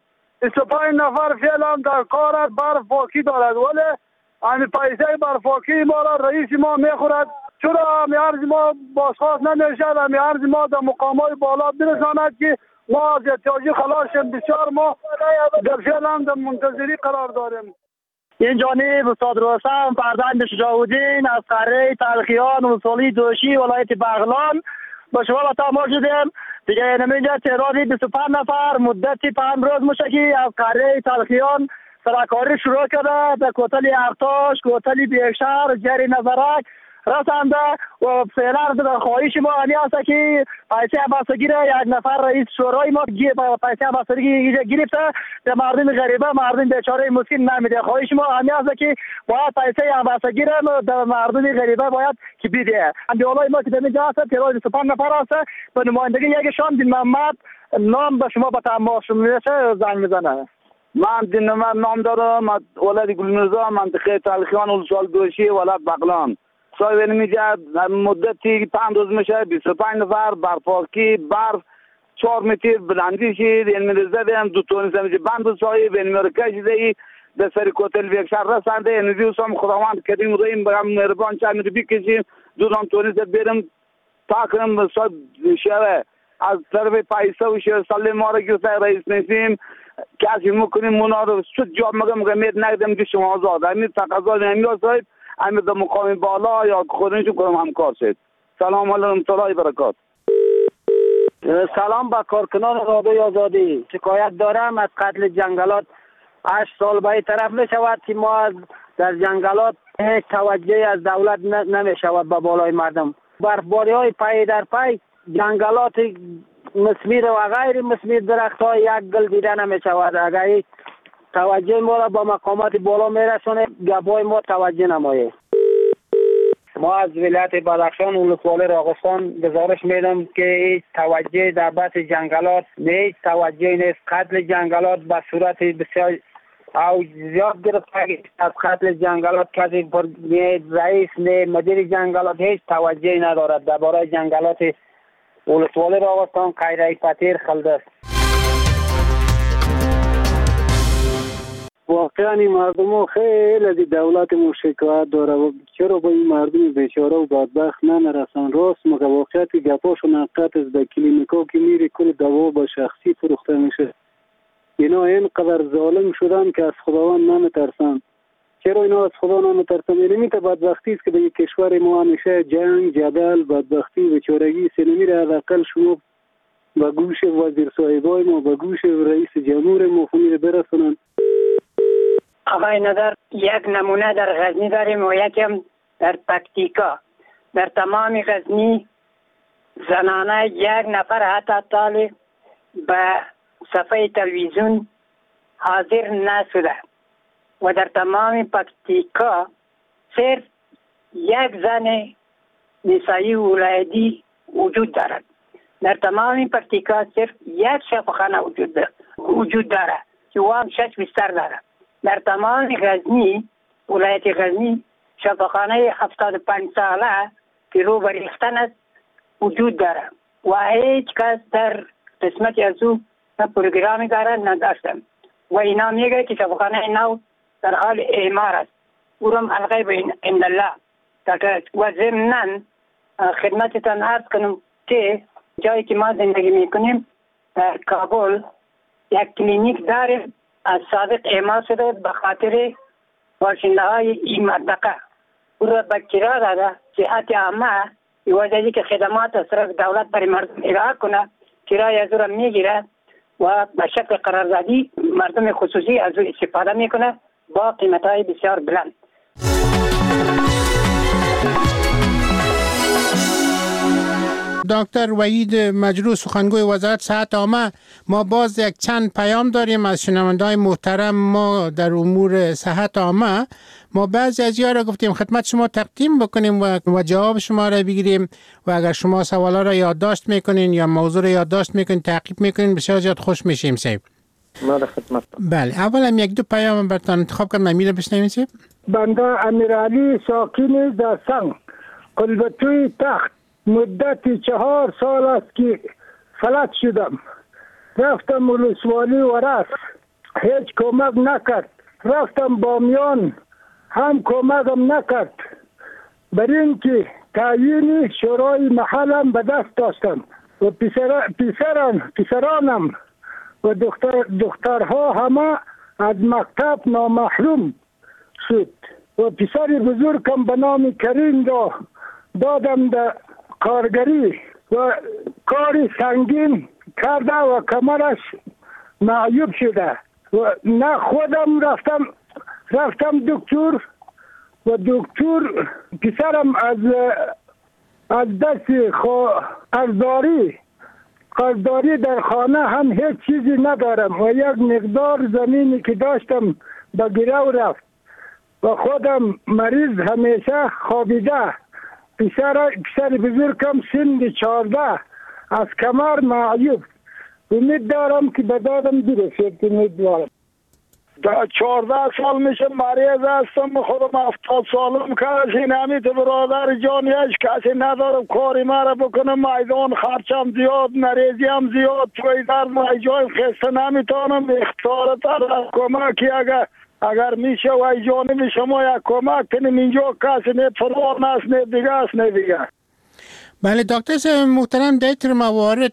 25 نفر فعلا در کار برف پاکی دارد، ولی همین پیسه برفاکی ما را رئیس ما میخورد. چرا همی عرض ما بازخواست نمیشد؟ همی عرض ما در مقامات بالا برساند که ما از احتیاجی خلاص شیم. بسیار ما در فعلا در منتظری قرار داریم. این جانب استاد رستم فرزند شجاع‌الدین از قره تلخیان ولسوالی دوشی ولایت بغلان با شما به تماس شدیم. دیگه اینجا تعدادی 25 نفر مدتی 5 روز مشکی از قره تلخیان سرکاری شروع کرده. به کوتل ارتاش، کوتل بیشتر، جری نظرک رسنده و فعلا در خواهش ما همی است که پیسه بستگی را یک نفر رئیس شورای ما پیسه بستگی گرفته به مردم غریبه، مردم بیچاره مسکین نمیده. خواهش ما همی است که باید پیسه بستگی را در مردم غریبه باید که بده. اندیالای ما که در اینجا هست تعداد 25 نفر است. به نمایندگی یکشان دین محمد نام به شما به تماس میشه زنگ میزنه. من دین محمد نام دارم، ولد گلنزا، منطقه تلخیان ولسوالی دوشی ولایت بغلان. صاحب اینجا مدتی 5 روز میشه 25 نفر برفاکی برف 4 متر بلندی شد. این میرزدیم 2 تن سمجه بند صاحب این مرکزی به سر کوتل بیکشار رسنده. این دیوسم خداوند کریم رحیم برام مهربان چند رو بکشیم 2 تن بریم تا کنم صاحب شوه از طرف پیسه و شوه سال ما را گرفته رئیس نسیم کسی میکنیم مونا رو شد جاب مگم مید نگدم که شما آزاد همین تقاضا نمیاد صاحب همین در مقام بالا یا خودنشون کنم همکار شد. سلام علیکم الله برکات. سلام با کارکنان رادیوی آزادی. شکایت دارم از قتل جنگلات 8 سال به طرف می شود که ما در جنگلات هیچ توجهی از دولت نمی شود به بالای مردم. برفباری های پای در پای جنگلات مسمیر و غیر مسمیر درخت های یک گل دیده نمی شود. اگر توجه ما را با مقامات بالا می رسونه گپای ما توجه نمایه. ما از ولایت بدخشان ولسوالی راغستان گزارش میدم که هیچ توجه در بحث جنگلات نیست. توجه نیست. قتل جنگلات به صورت بسیار او زیاد گرفته از قتل جنگلات کسی رئیس نه مدیر جنگلات هیچ توجه ندارد. درباره جنگلات ولسوالی راغستان قیره پتیر خلده است. واقعا این مردم ها خیلی از دولت ما شکایت داره و چرا با این مردم بیچاره و بدبخت نرسن. راست مگه واقعیت گپاشون حقیقت است. در کلینیکا که میری کل دوا با شخصی فروخته میشه. اینا اینقدر ظالم شدن که از خداوند نمیترسن. چرا اینا از خدا نمیترسن؟ این بدبختی است که در کشور ما همیشه جنگ، جدل، بدبختی، بیچارگی سنمی را حداقل شما به گوش وزیر صاحبای ما، به گوش رئیس جمهور ما خونی برسونن. آقای نظر یک نمونه در غزنی داریم و یکم در پکتیکا. در تمام غزنی زنانه یک نفر حتی طالب به صفحه تلویزیون حاضر نشده و در تمام پکتیکا صرف یک زن نسایی ولایتی وجود دارد. در تمام پکتیکا صرف یک شفاخانه وجود دارد که او هم 6 بستر دارد. در تمام غزنی ولایت غزنی شفاخانه 75 ساله که رو بریختن است وجود دارد و هیچ کس در قسمت از او نه پروگرامی دارد نه داشتن و اینا میگه که شفاخانه نو در حال اعمار است. او را الغیب عند الله. و ضمناً خدمتتان عرض کنم که جایی که ما زندگی میکنیم در کابل یک کلینیک داریم از سابق اعمال شده به خاطر باشنده های این منطقه. او را به کرایه داده جهت عامه ایوازی که خدمات از طرف دولت برای مردم ارائه کنه کرایه از او را میگیره و به شکل قراردادی مردم خصوصی از او استفاده میکنه با قیمت‌های بسیار بلند. دکتر وحید مجروح سخنگوی وزارت صحت عامه، ما باز یک چند پیام داریم از شنونده‌های محترم ما در امور صحت عامه. ما بعضی از اینا را گفتیم خدمت شما تقدیم بکنیم و جواب شما را بگیریم و اگر شما سوالا را یادداشت میکنین یا موضوع را یادداشت میکنین تعقیب میکنین بسیار زیاد خوش میشیم صاحب. ما در خدمت. بله، اول هم یک دو پیام براتون انتخاب کردم، امیر بشنویم صاحب. بنده امیرعلی ساکن در سنگ قلبتوی تخت مدت 4 سال است که فلج شدم. رفتم ولسوالی ورس هیچ کمک نکرد. رفتم بامیان هم کمکم نکرد. بر این که تعیین شورای محلم به دست داشتم و پسرانم و دخترها همه از مکتب نامحروم شد و پسر بزرگم به نام کریم را دادم در کارگری و کاری سنگین کرده و کمرش معیوب شده و نه خودم رفتم دکتر و دکتر پسرم از دست قرضداری در خانه هم هیچ چیزی ندارم و یک مقدار زمینی که داشتم به گرو رفت و خودم مریض همیشه خوابیده. پسر بزرگم سن 14 از کمر معیوب. امید دارم که به دادم برسید. امیدوارم. 14 سال میشه مریض هستم. خودم 70 سالم کسی نمید برادر جانیش کسی ندارم کاری مرا بکنم. میدان خرچم زیاد، مریضی هم زیاد، توی در جای خسته نمیتونم. اختار طرف کمکی اگر میشه و ای جانب شما یک کمک کنیم. اینجا کسی نه فرار نست نه دیگه است نه دیگه. بله دکتر صاحب محترم، در این موارد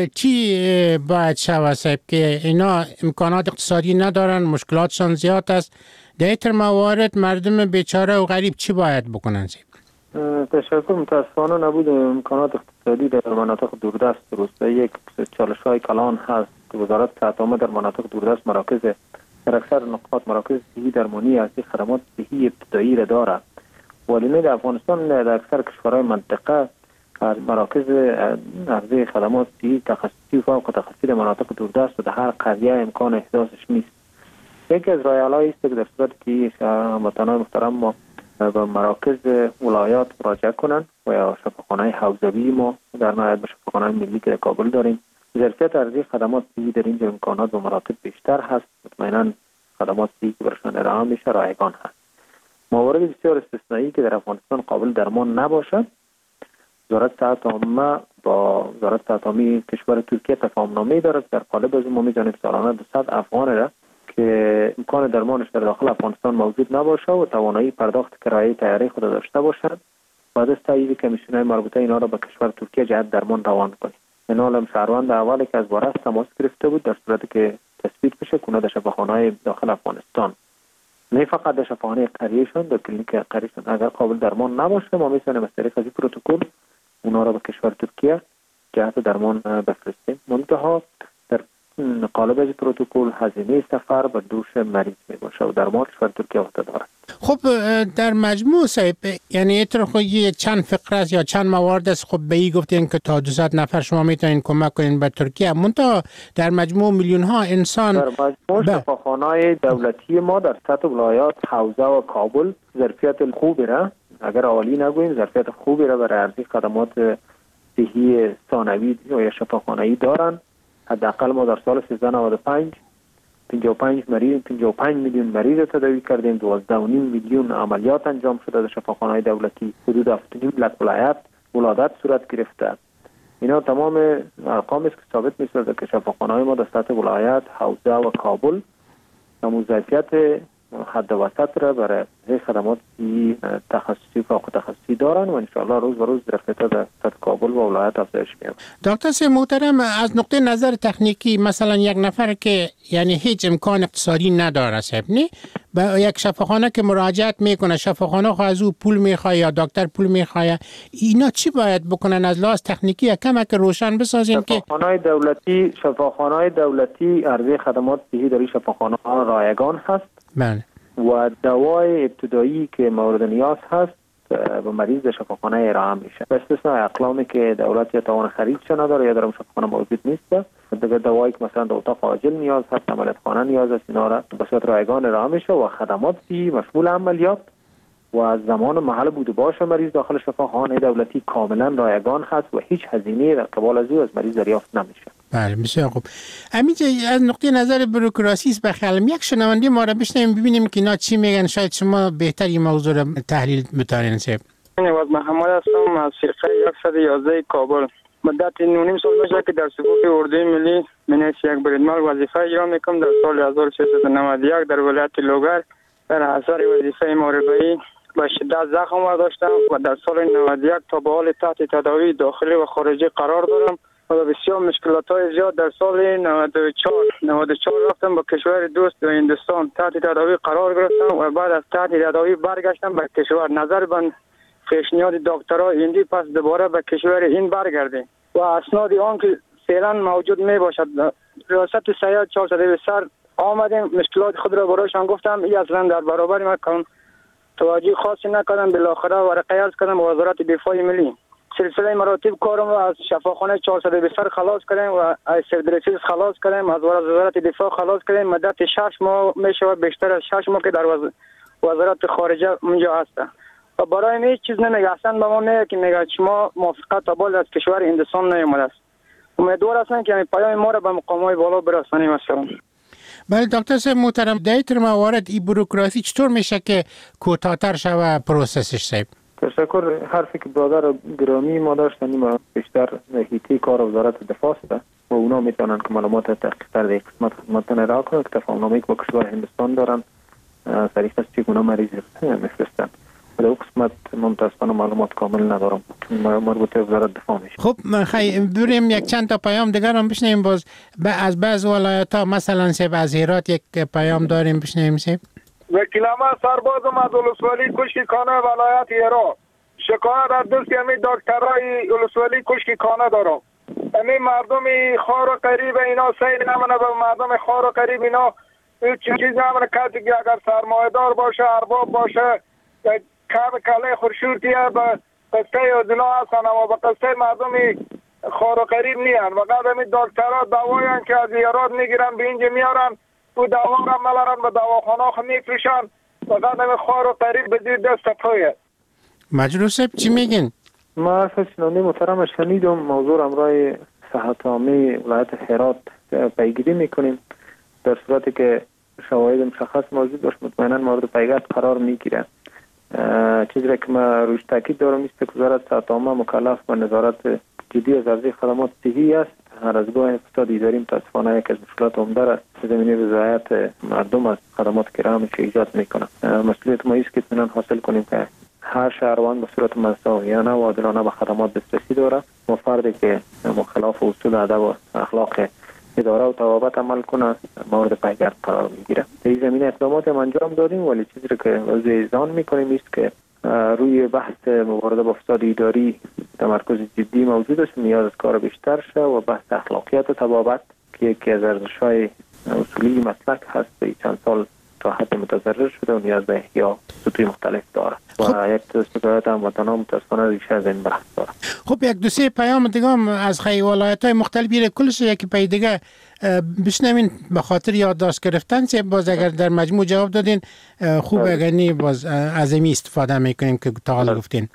چی باید شود صاحب که اینا امکانات اقتصادی ندارن، مشکلاتشان زیاد است، در این موارد مردم بیچاره و غریب چی باید بکنن صاحب؟ تشکر. متاسفانه نبود امکانات اقتصادی در مناطق دوردست درست. یک چالش‌های کلان هست که وزارت صحت عامه در مناطق دوردست مراکز در اکثر نقاط مراکز صحی درمانی از خدمات صحی ابتدایی را دارد. ولی در افغانستان در اکثر کشورهای منطقه مراکز عرضه خدمات صحی تخصصی و فوق تخصصی در مناطق دوردست و در هر قضیه امکان احداثش نیست. یکی از راه‌حل‌هایی است که در صورت که هموطنان محترم ما به مراکز ولایات مراجعه کنند و یا شفاخانه حوزوی ما در نهایت به شفاخانه ملی که در کابل داریم، ظرفیت عرضه خدمات صحی در اینجا امکانات و مراتب بیشتر هست. مطمئنا خدمات صحی که برشان ارائه میشه رایگان هست. موارد بسیار استثنایی که در افغانستان قابل درمان نباشد، وزارت صحت عامه با وزارت صحت عامه کشور ترکیه تفاهم‌نامه‌ای دارد. در قالب از ما می‌جانب سالانه 200 افغان را که امکان درمانش در داخل افغانستان موجود نباشه و توانایی پرداخت کرایه طیاره خود داشته باشد، بعد از تایید کمیسیون‌های مربوطه اینا را به کشور ترکیه جهت درمان روان کنید. این حال هم شهروند اولی که از وارث تماس گرفته بود در صورتی که تثبیت بشه کنه در شفاخانه‌های داخل افغانستان، نه فقط در شفاخانه قریهشون، در کلینیک قریهشون اگر قابل درمان نباشه ما میتونیم از طریق از پروتکل اونا را به کشور ترکیه جهت درمان بفرستیم. منتها در قالب از پروتکل هزینه سفر به دوش مریض می باشه و درمان کشور ترکیه وقت دارد. خب در مجموع صاحب یعنی یه چند فقره است یا چند موارد است. خب به این گفتین که تا 200 نفر شما میتونین کمک کنین به ترکیه، منتها در مجموع میلیون ها انسان در مجموع شفاخانه‌های دولتی ما در سطح ولایات حوزه و کابل ظرفیت خوبی را، اگر عالی نگوییم ظرفیت خوبی را برای عرضه خدمات صحی ثانوی یا شفاخانه‌ای دارند. حداقل ما در سال 1395 55 میلیون مریض تداوی کردیم، 12.5 میلیون عملیات انجام شده در شفاخانه‌های دولتی، حدود 7.5 لک ولادت صورت گرفته. اینا تمام ارقام است که ثابت می‌سازد که شفاخانه‌های ما در سطح ولایت، حوزه و کابل ظرفیت حد وسط را برای خدمات تخصصی فوق تخصصی دارن و ان شاء الله روز به روز ظرفیت‌ها در سطح کابل و ولایت افزایش می‌یابد. دکتر صاحب محترم، از نقطه نظر تکنیکی مثلا یک نفر که یعنی هیچ امکان اقتصادی نداره صاحب نه به یک شفاخانه که مراجعت میکنه، شفاخانه خو از او پول میخواد یا دکتر پول میخواد، اینا چی باید بکنن از لحاظ تکنیکی کمک روشن بسازیم که شفاخانه‌های دولتی عرضه خدمات صحی در این شفاخانه ها رایگان هست. بله. و دوای ابتدایی که مورد نیاز هست به مریض در شفاخانه ارائه میشه. به استثنای اقلامی که دولت یا توان خریدش نداره یا در اون شفاخانه موجود نیست، دیگه دوایی که مثلا در اتاق عاجل نیاز هست، عملیات خانه نیاز هست، اینا را به صورت رایگان ارائه میشه و خدمات صحی مشمول عملیات و از زمان محل بود و باش مریض داخل شفاخانه دولتی کاملا رایگان هست و هیچ هزینه در قبال از او از مریض دریافت نمیشه. بله بسیار خوب. همینجا از نقطه نظر بروکراسی است بخیالم یک شنونده ما را بشنویم ببینیم که اینا چی میگن، شاید شما بهتری موضوع را تحلیل بتارین. صاحب نواز محمد هستم از فرقه 111 کابل. مدت 9.5 سال میشه که در صفوف اردوی ملی من یک بریدمال وظیفه اجرا میکنم. در سال 1391 در ولایت لوگر در اثر وظیفه محاربه‌ای با شدت زخم داشتم و در سال 91 تا به حال تحت تداوی داخلی و خارجی قرار دارم و بسیار مشکلات‌های زیاد. در سال 94 رفتم به کشور دوست و هندوستان تحت تداوی قرار گرفتم و بعد از تحت تداوی برگشتم به کشور. نظر به پیشنهاد دکترها هندی پس دوباره به کشور این برگردیم و اسناد آن که فعلا موجود می باشد. ریاست سیاد 400 سر آمدیم، مشکلات خود را برایشان گفتم، این اصلا در برابر ما کن توجه خاصی نکردم. بالاخره ورقه عرض کردم به وزارت دفاع ملی. سلسله مراتب کارم از شفاخانه 400 سر خلاص کردیم و از سردرسیز خلاص کردیم، از وزارت دفاع خلاص کردیم. مدت 6 ماه میشه، بیشتر از 6 ماه که در وزارت خارجه اونجا هستم و برای من هیچ چیز نمیگه. اصلا به ما میگه که میگه شما موافقت تابال از کشور هندوستان نیامده است. امیدوار هستم که پیام ما را به مقامات بالا برسانیم. مثلا بله دکتر صاحب محترم، در این موارد این بروکراسی چطور میشه که کوتاه‌تر شود پروسسش؟ صاحب تشکر. حرفی که برادر گرامی ما داشتن بیشتر هیئت کار وزارت دفاع است و اونا میتونن که معلومات تحقیق در این قسمت خدمتتون ارائه کنند که تفاهم‌نامه‌ای که با کشور هندوستان دارن طریق است چگونه مریض میفرستن. در اون قسمت متاسفانه معلومات کامل ندارم، مربوط به وزارت دفاع میشه. خب بریم یک چند تا پیام دیگر هم بشنویم. باز از بعض ولایت‌ها مثلا صاحب از هرات یک پیام داریم بشنویم. صاحب وکیلما سربازم از ولسوالی کشکیخانه ولایت هرات شکایت از دست همی دکترای ولسوالی کشکیخانه دارم. همی مردم خار و قریب اینا سیر نمونه، به مردم خار و قریب اینا چیز نمونه که اگر سرمایه‌دار باشه، ارباب باشه، کم کله خورشورتیه به قصه ادنا هستن و به قصه مردم خار و قریب نیان و بعد همی دکترها دوایان که از هرات میگیرن به اینجا میارن و دوا را ملارن به دواخانه خو میفروشن و بعد همی خار و قریب به زیر دست پایه. مجروح صاحب چی میگین؟ ما از شنونده محترم شنیدم موضوع امرای صحت عامه ولایت هرات پیگیری میکنیم. در صورتی که شواهد مشخص موجود باشه مطمئنا مورد پیگرد قرار میگیره. چیزی که ما روش تاکید دارم است که وزارت صحت عامه مکلف به نظارت جدی از عرضه خدمات صحی است. هر از گاه اقتصادی داریم متاسفانه یک از مشکلات عمده را در زمینه رضایت مردم از خدمات که را میشه ایجاد میکنه. مسئولیت ما است که اطمینان حاصل کنیم که هر شهروند به صورت مساویانه و عادلانه به خدمات دسترسی داره و فردی که مخالف اصول ادب و اخلاق اداره و توابط عمل کنه مورد پیگرد قرار میگیره. در این زمینه اقدامات هم انجام دادیم، ولی چیزی که وضع ذهن میکنیم است که روی بحث مبارزه با فساد اداری تمرکز جدی موجود است. نیاز از کار بیشتر شه و بحث اخلاقیات و توابط که یکی از ارزش‌های اصولی مسلک هست چند سال تا حد متضرر شده و نیاز به احیا سطوح مختلف داره و یک تسبیحات هم وطنها متاسفانه ریشه از این بحث داره. خب یک دو سه پیام دیگه هم از خیلی ولایت‌های مختلفی کلش یکی پای دیگه بشنوین به خاطر یادداشت گرفتن. باز اگر در مجموع جواب دادین خوب اگرنی باز از این استفاده میکنیم که تا حالا گفتین.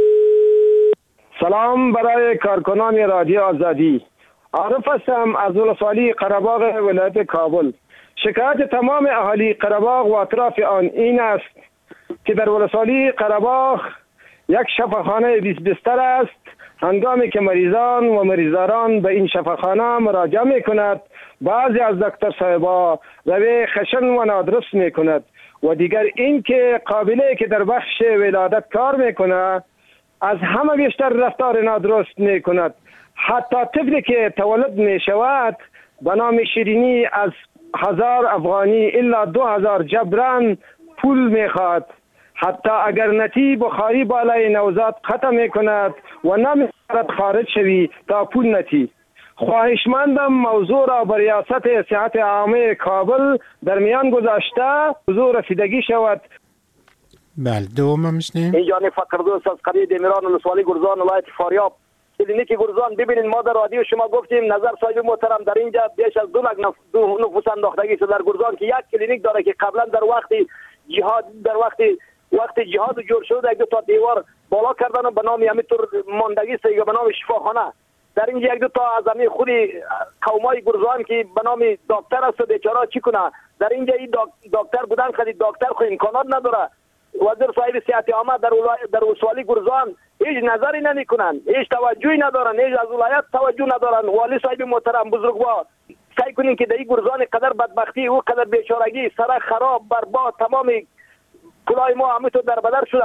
سلام برای کارکنان رادیو آزادی. عارف هستم از ولسوالی قره‌باغ ولایت کابل. شکایت تمام اهالی قره‌باغ و اطراف آن این است که در ولسوالی قره‌باغ یک شفاخانه 20 بستر است. هنگامی که مریضان و مریضداران به این شفاخانه مراجعه می کند، بعضی از دکتر صاحبا روی خشن و نادرست می کند. و دیگر این که قابله که در بخش ولادت کار میکنه از همه بیشتر رفتار نادرست میکند. حتی طفلی که تولد میشود به نام شیرینی از 1000 افغانی الا 2000 جبران پول میخواد. حتی اگر نتی بخاری بالای نوزاد قطع میکند و نمیخواهد خارج شوی تا پول نتی. خواهشمندم موضوع را بر ریاست صحت عامه کابل در میان گذاشته حضور رسیدگی شود. بله دوم میشنیم. اینجا فقردوست از قریه دمیران ولسوالی گرزان ولایت فاریاب. کلینیک گرزان ببینید ما در رادیو شما گفتیم نظر صاحب محترم در اینجا بیش از 2 لک نفوس انداختگی شده در گرزان که یک کلینیک داره که قبلا در وقت جهاد وقت جهاد جور شده یک دو تا دیوار بالا کردن و به نام همینطور ماندگی است یا به نام شفاخانه. در اینجا یک دو تا از همین خودی قومای گرزان که به نام دکتر است بیچاره چی کنه. در اینجا این دکتر بودن خیلی دکتر خو امکانات نداره. وزیر صاحب صحت عامه در ولسوالی گرزان هیچ نظری نمیکنن، هیچ توجهی ندارن، هیچ از ولایت توجه ندارن. والی صاحب محترم بزرگوار سعی کنین که در این گرزان قدر بدبختی و قدر بیچارگی سرک خراب برباد تمام کلای ما همینطور در بدر شده.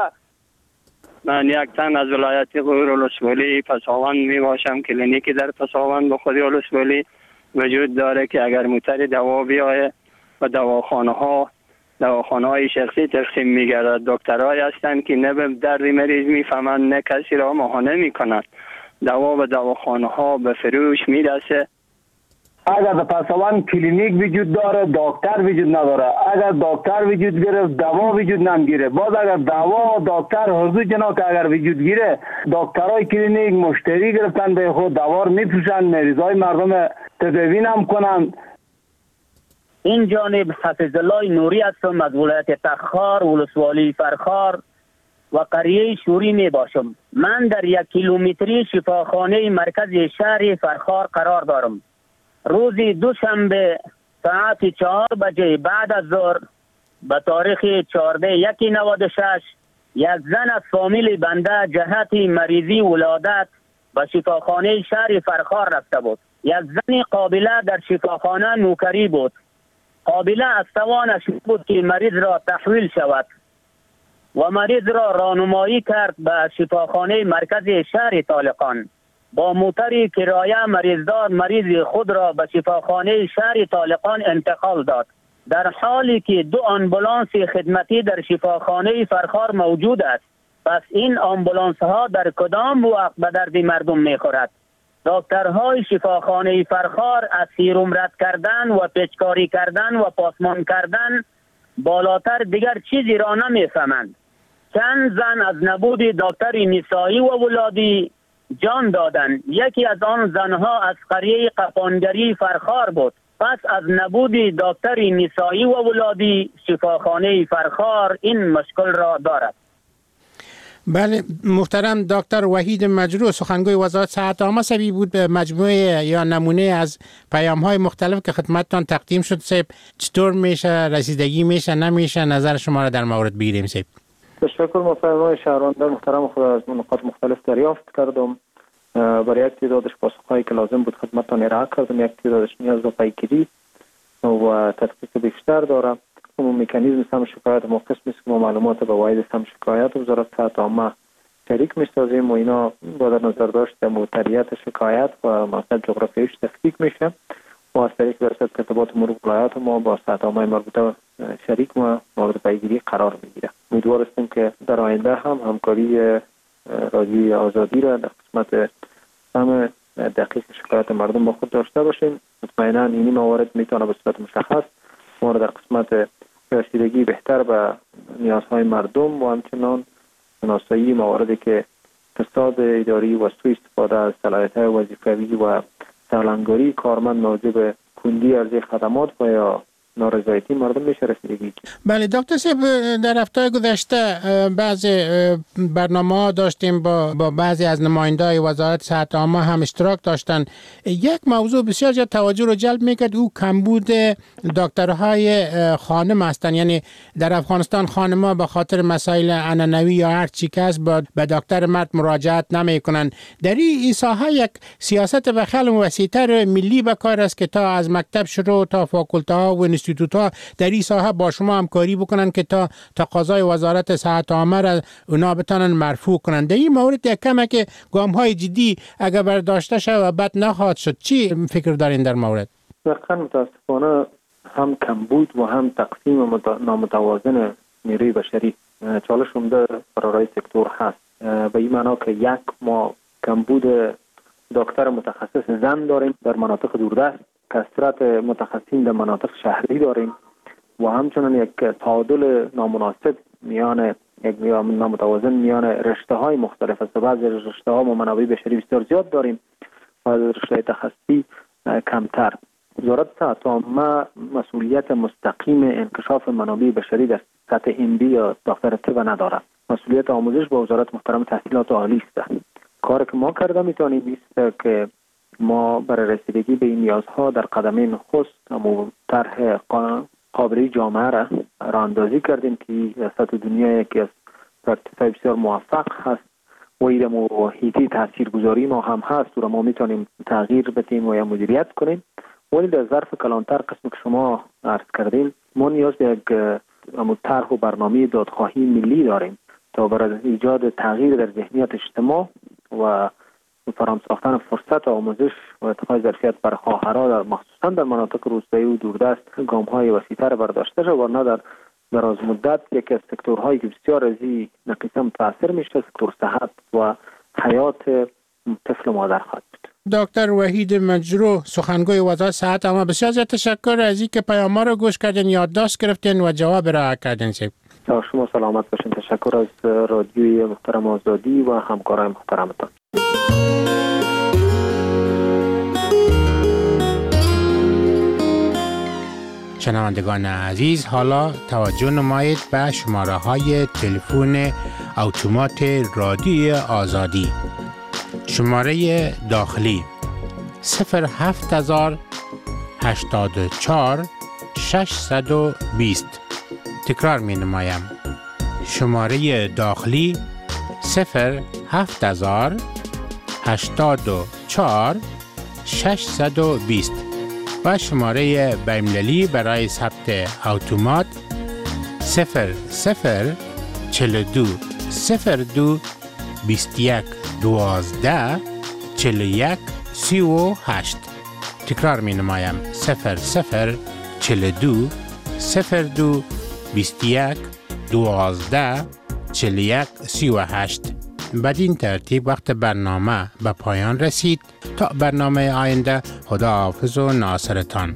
من یک تن از ولایت غور ولسوالی پساوند می باشم. کلینیکی در پساوند به خودی ولسوالی وجود داره که اگر موتر دوا بیایه و دواخانه های شخصی تقسیم میگردد. دکترهای هستند که نه به درد مریض میفهمند نه کسی را ماهانه میکنند. دوا به دواخانه ها به فروش میرسه. اگر در پساوند کلینیک وجود داره دکتر وجود نداره. اگر دکتر وجود گیره دوا وجود نمیگیره. باز اگر دوا دکتر حضور جنا که اگر وجود گیره دکترای کلینیک مشتری گرفتن به خود دوا میفروشن مریضای مردم تداوی هم کنن. این جانب حفظ الله نوری هستم از ولایت تخار ولسوالی فرخار و قریه شوری می باشم. من در 1 کیلومتری شفاخانه مرکز شهر فرخار قرار دارم. روزی دوشنبه ساعت 4 بجه بعد از ظهر به تاریخ 14/1/96 یک زن از فامیل بنده جهت مریضی ولادت به شفاخانه شهر فرخار رفته بود. یک زن قابله در شفاخانه نوکری بود. قابله از توانش بود که مریض را تحویل شود و مریض را راهنمایی کرد به شفاخانه مرکز شهر طالقان. با موتر کرایه مریضدار مریض خود را به شفاخانه شهر طالقان انتقال داد. در حالی که 2 آمبولانس خدمتی در شفاخانه فرخار موجود است. پس این آمبولانس ها در کدام وقت به درد مردم میخورد؟ دکترهای شفاخانه فرخار از سیروم رد کردن و پیچکاری کردن و پاسمان کردن بالاتر دیگر چیزی را نمیفهمند. چند زن از نبود دکتر نسایی و ولادی جان دادند. یکی از آن زنها از قریه قپانگری فرخار بود. پس از نبود دکتر نسایی و ولادی شفاخانه فرخار این مشکل را دارد. بله محترم دکتر وحید مجروح سخنگوی وزارت صحت عامه سبی بود به مجموعه یا نمونه از پیام‌های مختلف که خدمتتان تقدیم شد. سیب چطور میشه رسیدگی میشه نمیشه نظر شما را در مورد بگیریم سیب. تشکر مفاهیم شهرونده محترم خود از نقاط مختلف دریافت کردم. برای یک تعدادش پاسخهایی که لازم بود خدمتتان ارائه کردم. یک تعدادش نیاز به پیگیری و تدقیق بیشتر داره. اون مکانیزم سم شکایت ما قسمی است که ما معلومات به واحد سم شکایت وزارت صحت عامه شریک می‌سازیم و اینا با در نظر داشت موتریت شکایت و مقصد جغرافیاییش تفکیک میشه و از طریق برسد کتابات مرور ولایات ما با صحت عامه مربوطه شریک و مورد پیگیری قرار میگیره. امیدوار هستیم که در آینده هم همکاری رادیوی آزادی را در قسمت سم دقیق شکایت مردم با خود داشته باشیم. مطمئنا این موارد میتونه به صورت مشخص ما در قسمت رسیدگی بهتر به نیازهای مردم و همچنان شناسایی مواردی که فساد اداری و سوء استفاده از صلاحیت‌های وظیفوی و سرلنگاری کارمند موجب به کندی عرضه خدمات و یا نارضایتی مردم میشه رسیدگی. بله دکتر صاحب در هفته گذشته بعضی برنامه‌ها داشتیم با بعضی از نماینده‌های وزارت صحت عامه هم اشتراک داشتن. یک موضوع بسیار زیاد توجه رو جلب میکرد او کمبود دکترهای خانم هستن. یعنی در افغانستان خانم‌ها به خاطر مسائل عنعنوی یا هر چی که است به دکتر مرد مراجعت نمیکنن. در این ساحه یک سیاست بخیال وسیع‌تر ملی به کار است که تا از مکتب شروع تا فاکولته ها و اینستیتوت ها در این ساحه با شما همکاری بکنن که تا تقاضای وزارت صحت عامه را اونا بتونن مرفوع کنن. در این مورد یک کمه که گام های جدی اگر برداشته شد و بد نخواهد شد، چی فکر دارین در مورد؟ واقعا متاسفانه هم کمبود و هم تقسیم نامتوازن نیروی بشری چالش عمده برای سکتور هست. به این معنا که یک، ما کمبود دکتر متخصص زن داریم در مناطق دوردست، کثرت متخصصین در مناطق شهری داریم و همچنین یک تعادل نامناسب میان یک نامتوازن میان رشته های مختلف است. بعضی رشته ها ما منابع بشری بسیار زیاد داریم و رشته تخصصی کمتر. وزارت صحت عامه مسئولیت مستقیم انکشاف منابع بشری در سطح MD یا دکتر طب ندارد. مسئولیت آموزش با وزارت محترم تحصیلات عالی است. کاری که ما کرده میتونیم است که ما برای رسیدگی به این نیازها در قدمه نخست طرح قابلی جامعه را راهاندازی کردیم که در سطح دنیا یکی از پرکتیس‌های بسیار موفق هست و این محیطی تاثیرگذاری ما هم هست و ما میتونیم تغییر بدیم و یا مدیریت کنیم. ولی در ظرف کلانتر قسمی که شما عرض کردین، ما نیاز به یک طرح و برنامه دادخواهی ملی داریم تا برای ایجاد تغییر در ذهنیت اجتماع و فراهم ساختن فرصت آموزش و ارتقای ظرفیت برای خواهرها مخصوصا در مناطق روستایی و دوردست گام‌های وسیع‌تر برداشته شود، ورنه در دراز مدت یکی از سکتورهایی که بسیار از این نقیصه متاثر میشه سکتور صحت و حیات طفل و مادر خواهد بود. دکتر وحید مجروح، سخنگوی وزارت صحت عامه، بسیار زیاد تشکر از اینکه پیام ما را گوش کردین، یادداشت گرفتین و جواب را کردین. شما سلامت باشین. تشکر از رادیوی محترم آزادی و همکارای محترمتان. شنوندگان عزیز، حالا توجه نمایید به شماره های تلفن اتومات رادیوی آزادی. شماره داخلی 07084 620. تکرار می نمایم. شماره داخلی 07084 620 و شماره بین‌المللی برای ثبت اتومات 0042 02 21 12 41 38. تکرار می نمایم. 0042 02 21 12 41 38. بدین ترتیب وقت برنامه به پایان رسید. تا برنامه آینده، خداحافظ و ناصرتان.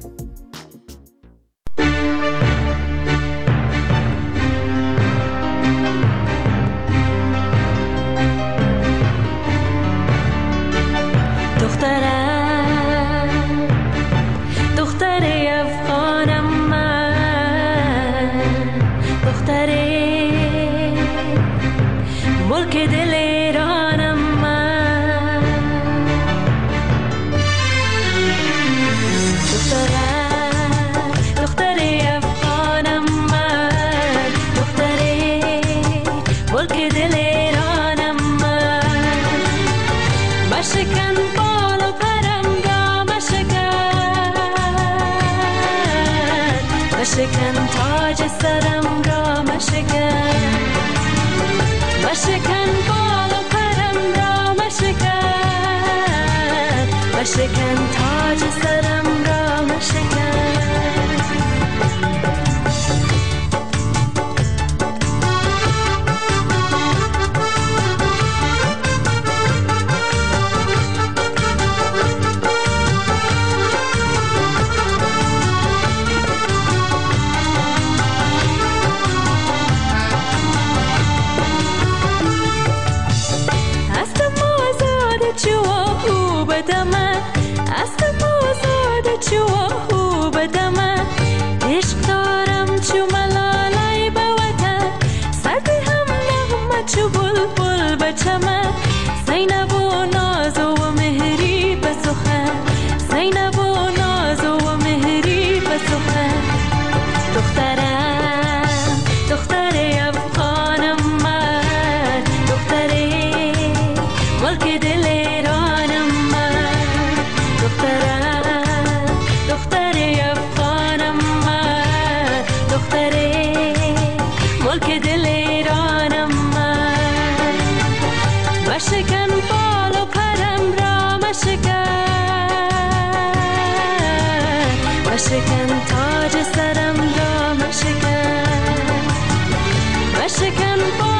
مشکن تاج سرم را مشکن، مشکن بال و پرم را مشکن، مشکن تاج سرم را مشکن. دختر افغانم من مشکن تاج سرم را مشکن مشکن